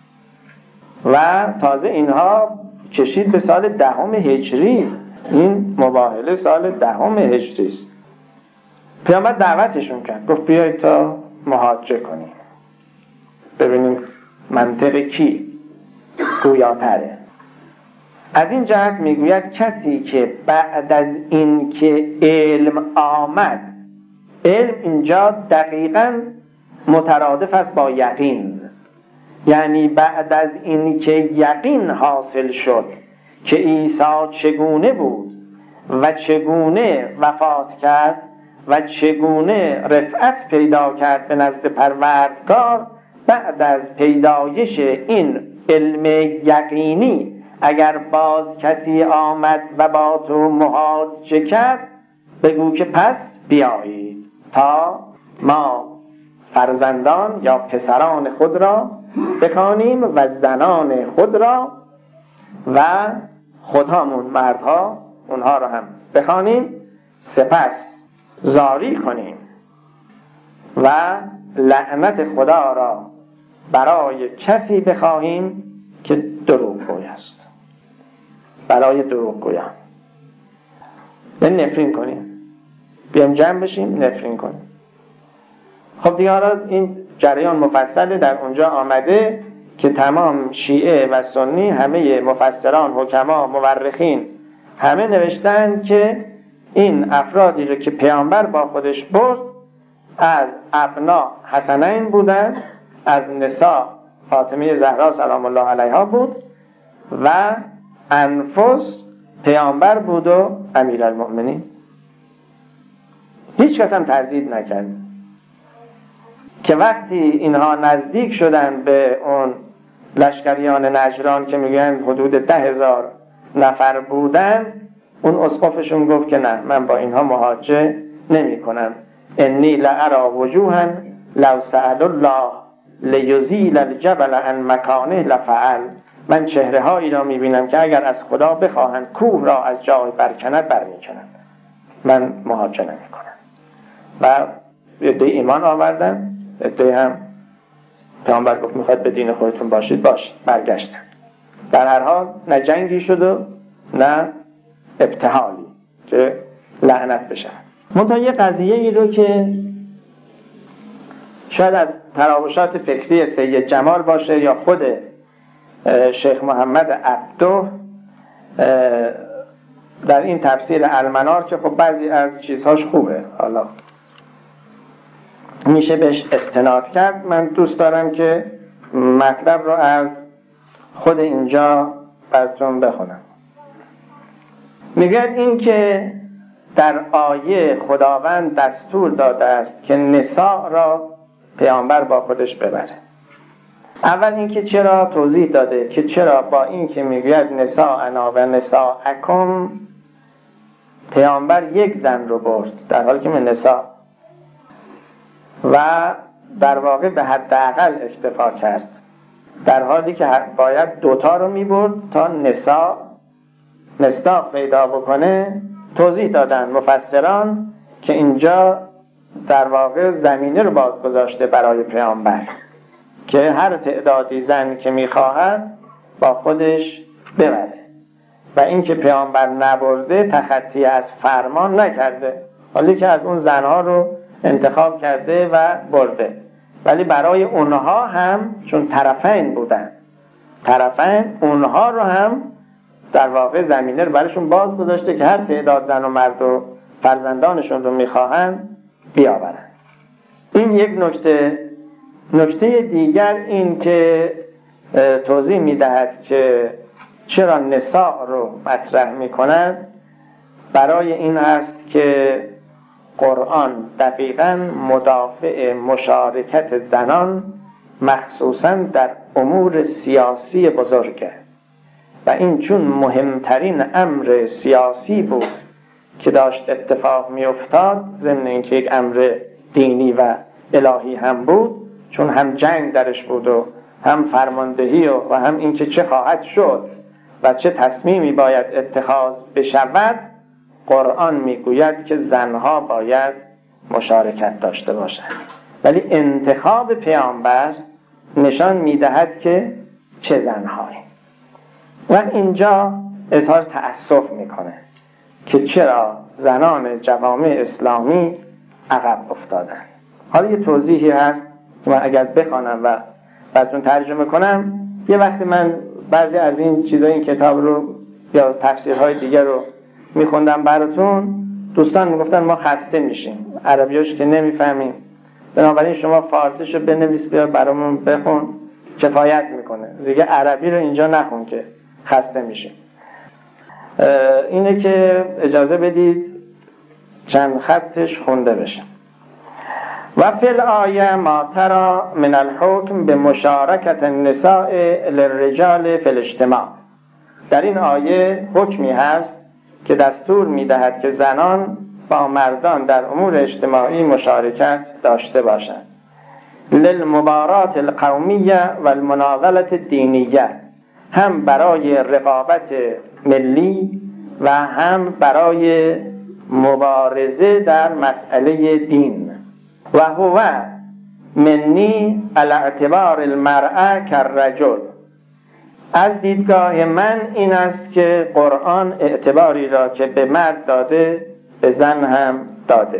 و تازه اینها کشید به سال دهم هجری، این مباهله سال دهم هجری است. پیامبر دعوتشون کرد، گفت بیایید تا محاجه کنیم ببینیم منطق کی گویاتره. از این جهت میگوید کسی که بعد از این که علم آمد، علم اینجا دقیقاً مترادف است با یقین، یعنی بعد از این که یقین حاصل شد که عیسی چگونه بود و چگونه وفات کرد و چگونه رفعت پیدا کرد به نزد پروردگار، بعد از پیدایش این علم یقینی اگر باز کسی آمد و با تو محاجه کرد، بگو که پس بیایید تا ما فرزندان یا پسران خود را بخوانیم و زنان خود را و خودهامون مردها اونها را هم بخوانیم، سپس زاری کنیم و لعنت خدا را برای کسی بخواهیم که دروغگوی است، برای دروغگویان. به نفرین کنیم، بیام جمع بشیم نفرین کنیم. خب دیگه حالا این جریان مفصل در اونجا آمده که تمام شیعه و سنی، همه مفسران، حکما، مورخین همه نوشتن که این افرادی رو که پیامبر با خودش برد از ابنا حسنین بودن، از نساء فاطمه زهرا سلام الله علیها بود و انفس پیامبر بود و امیرالمؤمنین. هیچ کس هم تردید نکرد که وقتی اینها نزدیک شدن به اون لشکریان نجران که میگن حدود ده هزار نفر بودن، اون اسقفشون گفت که نه، من با اینها محاجه نمی کنم. انی لارا وجوها لو سأل الله لیزیل الجبل عن مکانه لفعل. من چهره هایی را میبینم که اگر از خدا بخواهند کوه را از جای برکند برمیکنند، من محاجه نمی کنم. و عده ایمان آوردن، عده هم پیامبر گفت میخواد به دین خودتون باشید باشید، برگشتن. در هر حال نه جنگی شد و نه ابتحالی که لعنت بشه. منتها یه قضیه ای رو که شاید از تراوشات فکری سید جمال باشه یا خود شیخ محمد عبدو در این تفسیر المنار که خب بعضی از چیزهاش خوبه، حالا میشه بهش استناد کرد. من دوست دارم که مطلب رو از خود اینجا براتون بخونم. میگه این که در آیه خداوند دستور داده است که نساء را پیامبر با خودش ببره. اول اینکه چرا توضیح داده که چرا با این که میگوید نساءنا و نساءکم پیامبر یک زن رو برد در حالی که من نساء، و در واقع به حداقل اکتفا کرد در حالی که باید دوتا رو میبرد تا نساء مصداق پیدا بکنه. توضیح دادن مفسران که اینجا در واقع زمینه رو باز گذاشته برای پیامبر که هر تعدادی زن که میخواهد با خودش ببره، و اینکه پیامبر نبرده تخطی از فرمان نکرده، حالی که از اون زنها رو انتخاب کرده و برده. ولی برای اونها هم چون طرفین بودن، طرفین اونها رو هم در واقع زمینه رو برایشون باز گذاشته که هر تعداد زن و مرد و فرزندانشون رو میخواهن بیاورن. این یک نکته. نکته دیگر این که توضیح میدهد که چرا نساء رو مطرح میکنند، برای این است که قرآن دقیقاً مدافع مشارکت زنان مخصوصاً در امور سیاسی بزرگه، و این چون مهمترین امر سیاسی بود که داشت اتفاق می افتاد، ضمن اینکه یک امر دینی و الهی هم بود، چون هم جنگ درش بود و هم فرماندهی و, و هم اینکه چه خواهد شد و چه تصمیمی باید اتخاذ بشود، قرآن میگوید که زنها باید مشارکت داشته باشند. ولی انتخاب پیامبر نشان میدهد که چه زنهایی. و اینجا اظهار تأسف میکنه که چرا زنان جوامع اسلامی عقب افتادن. حالا یه توضیحی هست که من اگر بخوانم و براتون ترجمه کنم، یه وقتی من بعضی از این چیزای این کتاب رو یا تفسیرهای دیگر رو میخوندم براتون، دوستان میگفتن ما خسته میشیم، عربیاش که نمیفهمیم، بنابراین شما فارسیشو بنویس بیا برامون بخون، کفایت میکنه دیگه، عربی رو اینجا نخون که خسته میشه. اینه که اجازه بدید چند خطش خونده بشه. و فی الآیه ما ترى من الحکم به مشارکت النساء للرجال فی الاجتماع. در این آیه حکمی هست که دستور میدهد که زنان با مردان در امور اجتماعی مشارکت داشته باشند. للمبارات القومیه و المناضلة الدینیه، هم برای رقابت ملی و هم برای مبارزه در مسئله دین. و هو منی علی اعتبار المرأة کالرجل، از دیدگاه من این است که قرآن اعتباری را که به مرد داده به زن هم داده.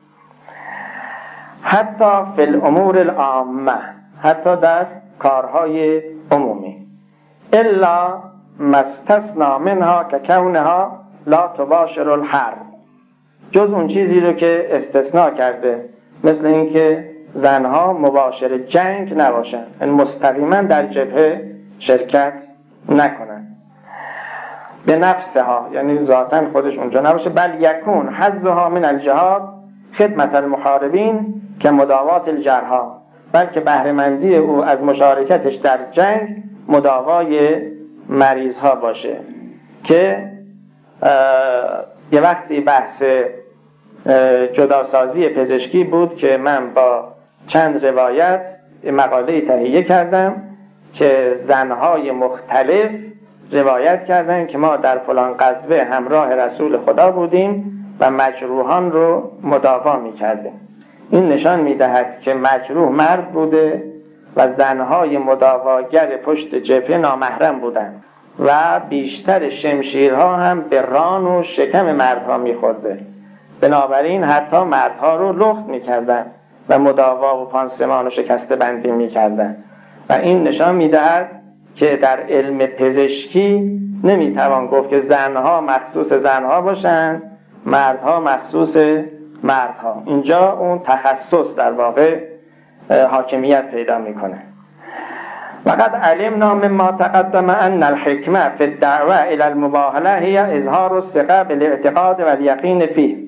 حتی فی الامور العامه، حتی در کارهای عمومی. الا ما استثنى منها که کونها لا تباشر الحرب، جز اون چیزی رو که استثناء کرده، مثل اینکه زنها مباشر جنگ نباشن، یعنی مستقیما در جبهه شرکت نکنن به نفسها، یعنی ذاتاً خودش اونجا نباشه، بل یکون حظها من الجهاد خدمت المحاربین که مداوات الجرحا، بلکه بهره‌مندی او از مشارکتش در جنگ مداوای مریض ها باشه. که یه وقتی بحث جداسازی پزشکی بود که من با چند روایت مقاله تهیه کردم که زنهای مختلف روایت کردن که ما در فلان غزوه همراه رسول خدا بودیم و مجروحان رو مداوا می کردیم. این نشان می دهد که مجروح مرد بوده و زنهای مداواگر پشت جبهه نامحرم بودند و بیشتر شمشیرها هم به ران و شکم مردها می خورده. بنابراین حتی مردها رو لخت می کردن و مداوا و پانسمان و شکست بندی می کردن. و این نشان می دهد که در علم پزشکی نمیتوان گفت که زنها مخصوص زنها باشن، مردها مخصوص مردها. اینجا اون تخصص در واقع حاکمیت پیدا میکنه. وقد علمنا مما تقدم ان الحکمه فی الدعوه الى المباهله هی اظهار الثقه بالاعتقاد والیقین فیه.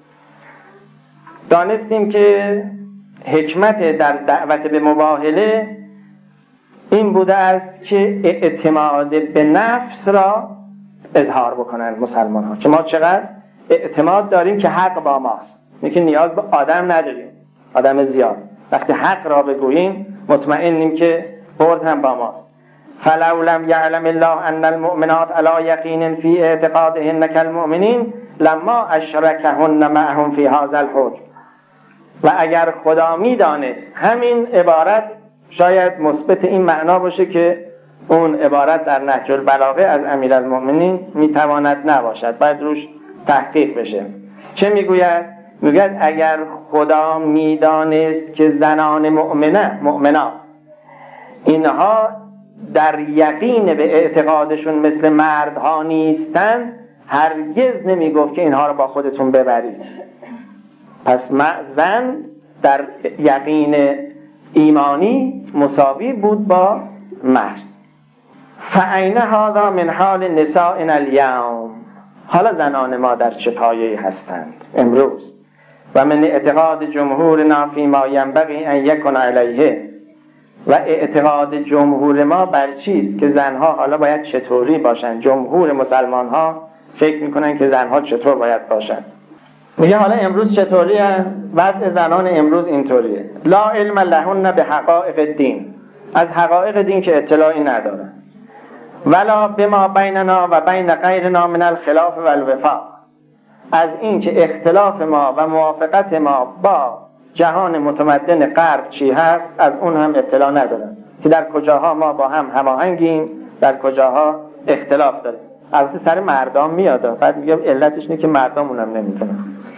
دانستیم که حکمت در دعوت به مباهله این بوده است که اعتماد به نفس را اظهار بکنن مسلمان ها، که ما چقدر اعتماد داریم که حق با ماست، اینکه نیاز به آدم نداریم، آدم زیاد. وقتی حق را بگوییم مطمئنیم که برد هم با ماست. فلو لم یعلم الله ان المؤمنات علی یقین فی اعتقادهن کالمؤمنین لما اشرکهن معهم فی هذا الحکم. و اگر خدا میدانست، همین عبارت شاید مثبت این معنا باشه که اون عبارت در نهج البلاغه از امیرالمؤمنین میتواند نباشد، باید روش تحقیق بشه. چه میگوید؟ میگوید اگر خدا میدانست که زنان مؤمنه مؤمنات اینها در یقین به اعتقادشون مثل مردها نیستن، هرگز نمیگفت که اینها رو با خودتون ببرید. پس زن در یقین ایمانی مساوی بود با مرد. فعین هذا من حال نسائنا الیوم. حالا زنان ما در چه پایه‌ای هستند امروز؟ و من اعتقاد جمهورنا فیما ینبغی ان یکن علیه. و اعتقاد جمهور ما بر چیست که زنها حالا باید چطوری باشن. جمهور مسلمان ها فکر میکنن که زنها چطور باید باشن. میگه حالا امروز چطوری هست؟ وضع زنان امروز اینطوریه. لا علم لهن به حقائق الدین. از حقایق دین که اطلاعی ندارن. ولا بما بیننا و بین غیرنا من الخلاف و الوفاق. از این که اختلاف ما و موافقت ما با جهان متمدن غرب چی هست از اون هم اطلاع ندارن، که در کجاها ما با هم هماهنگیم، در کجاها اختلاف داریم. البته سر مردم میاد، بعد میگم علتش اینه که مردمون هم نمیتونن.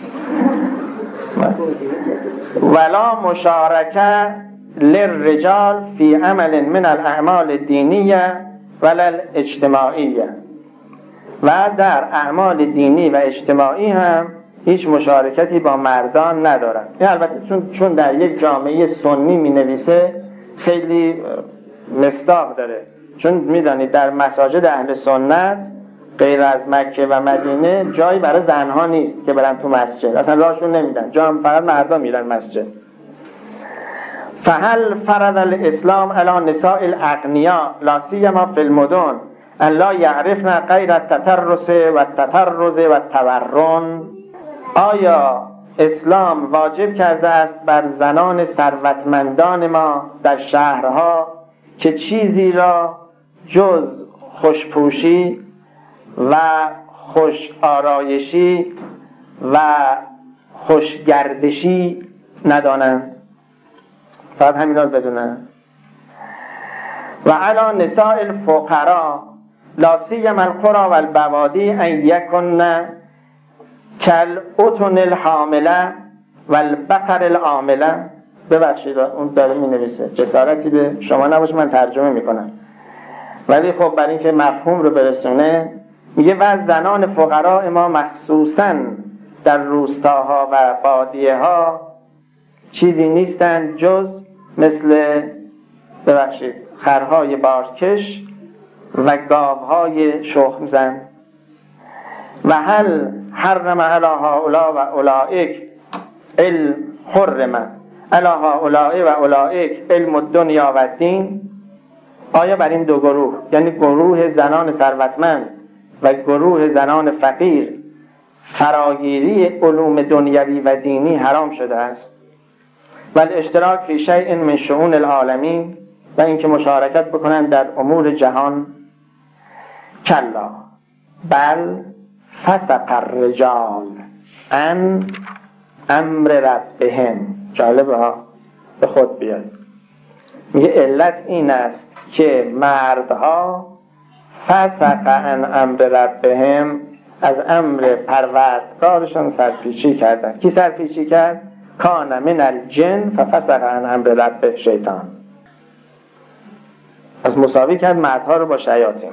ولا مشارکه للرجال فی عمل من الاعمال الدینیه ولا الاجتماعیه. و در اعمال دینی و اجتماعی هم هیچ مشارکتی با مردان ندارن. این البته چون چون در یک جامعه سنی می نویسه خیلی مصداق داره، چون میدانید در مساجد اهل سنت غیر از مکه و مدینه جایی برای زنها نیست که برن تو مسجد، اصلا راهشون نمیدن، جا هم فقط مردان میرن مسجد. فهل فرض الاسلام علی نساء الاغنیاء لا سیما فی المدن ان لا یعرفن غیر التطرس و التطرز و التورن. آیا اسلام واجب کرده است بر زنان ثروتمندان ما در شهرها که چیزی را جز خوشپوشی و خوش آرایشی و خوشگردشی ندانند؟ فقط همین را بدونن. و علی نساء الفقراء لا سیما القرى والبوادی ان یکن کالاتن الحامله والبقر العامله. ببخشید اون داره می نویسه، جسارتی به شما نباشه من ترجمه میکنم، ولی خب برای اینکه مفهوم رو برسونه میگه و زنان فقراء ما مخصوصا در روستاها و بادیه ها چیزی نیستند جز مثل ببخشید خرهای بارکش و گاوهای شخم زن. و هل حرم علی هؤلاء و اولئک علم حرم علی هؤلاء و اولئک علم الدنیا و الدین. آیا بر این دو گروه، یعنی گروه زنان ثروتمند و گروه زنان فقیر، فراگیری علوم دنیوی و دینی حرام شده است؟ و الاشتراک فی شیء من شؤون العالمین، و اینکه مشارکت بکنند در امور جهان؟ کلا بل فسق الرجال عن امر ربهم. جالبه ها، به خود بیاد. میگه علت این است که مردها فسق عن امر ربهم، از امر پروردگارشان سرپیچی کردن. کی سرپیچی کرد؟ کان من الجن ففسق عن امر ربه شیطان. پس مساوی کرد مردها رو با شیاطین.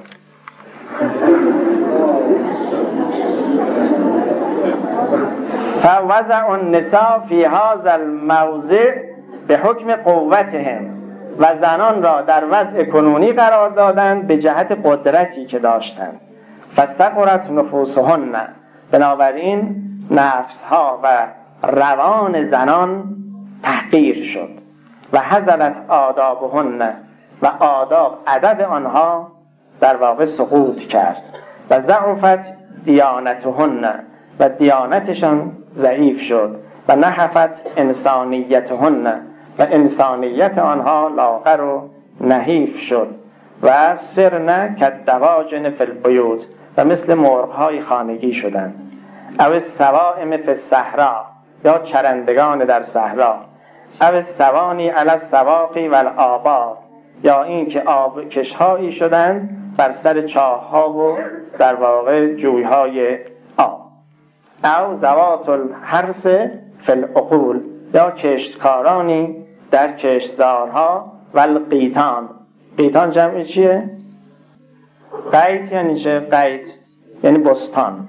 فوضع النساء فی هذا الموضع به حکم قوتهم، و زنان را در وضع کنونی قرار دادند به جهت قدرتی که داشتند. فاستقرت نفوسهن، بنابراین نفسها و روان زنان تحقیر شد. و حضرت آدابهن، و آداب ادب آنها در واقع سقوط کرد. و ضعفت دیانتهن، و دیانتشان ضعیف شد. و نحفت انسانیتهن، و انسانیت آنها لاغر و نحیف شد. و سرن کالدواجن فی البیوت، و مثل مرغ‌های خانگی شدند. او السوائم فی الصحرا، یا چرندگان در صحرا. او السوانی علی السواقی و الآبار، یا این که آب کشهایی شدند بر سر چاه‌ها و در واقع جوی‌های آب. او ذوات الحرث فی العقول، یا کشتکارانی در کشتزارها. و القیتان، قیتان جمعی چیه؟ قیت یعنی چه؟ قیت یعنی بستان.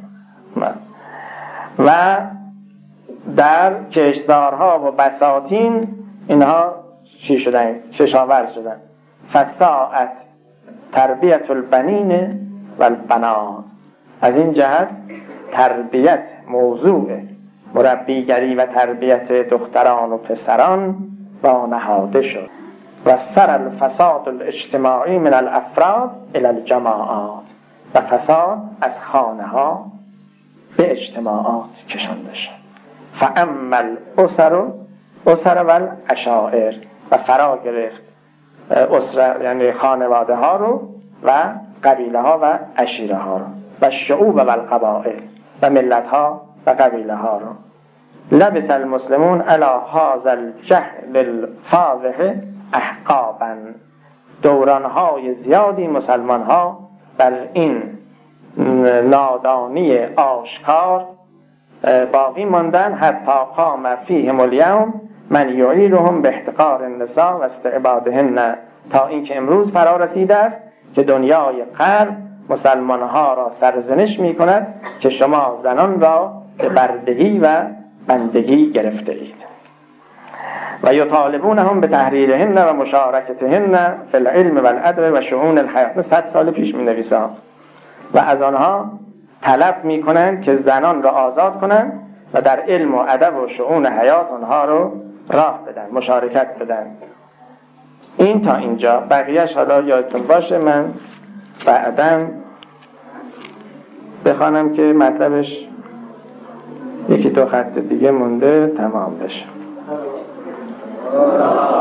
و در کشتزارها و بساتین اینها چی شدن؟ کشاورز شدن. فساعت تربیت البنین و البنات، از این جهت تربیت موضوع مربیگری و تربیت دختران و پسران با نهاده شد. و سر الفساد الاجتماعی من الافراد الى الجماعات، و فساد از خانه ها به اجتماعات کشانده شد. فاما الاسر اسر و العشائر، و فرا گرفت اسره یعنی خانواده ها رو و قبیله ها و عشیره ها رو، و شعوب و القبائل، و ملت ها و قبیله ها رو. لبس المسلمون علی هذا الجهل الفاضح احقابا، دورانهای زیادی مسلمان ها بر این نادانی آشکار باقی ماندن. حتی قام فیهم الیوم من یعیرهم به احتقار النساء و استعبادهن، تا اینکه امروز فرا رسیده است که دنیای غرب مسلمان ها را سرزنش می کند که شما زنان را به بردگی و بندگی گرفته اید. و یطالبونهم به تحریرهن و مشارکتهن فی العلم و الادب و شؤون الحیات. صد سال پیش می نویسم. و از آنها طلب می کنند که زنان را آزاد کنند و در علم و ادب و شؤون حیات آنها رو راه بدن، مشارکت بدن. این تا اینجا. بقیهش حالا یادتون باشه من بعداً بخوانم که مطلبش یکی دو خط دیگه مونده تمام بشه.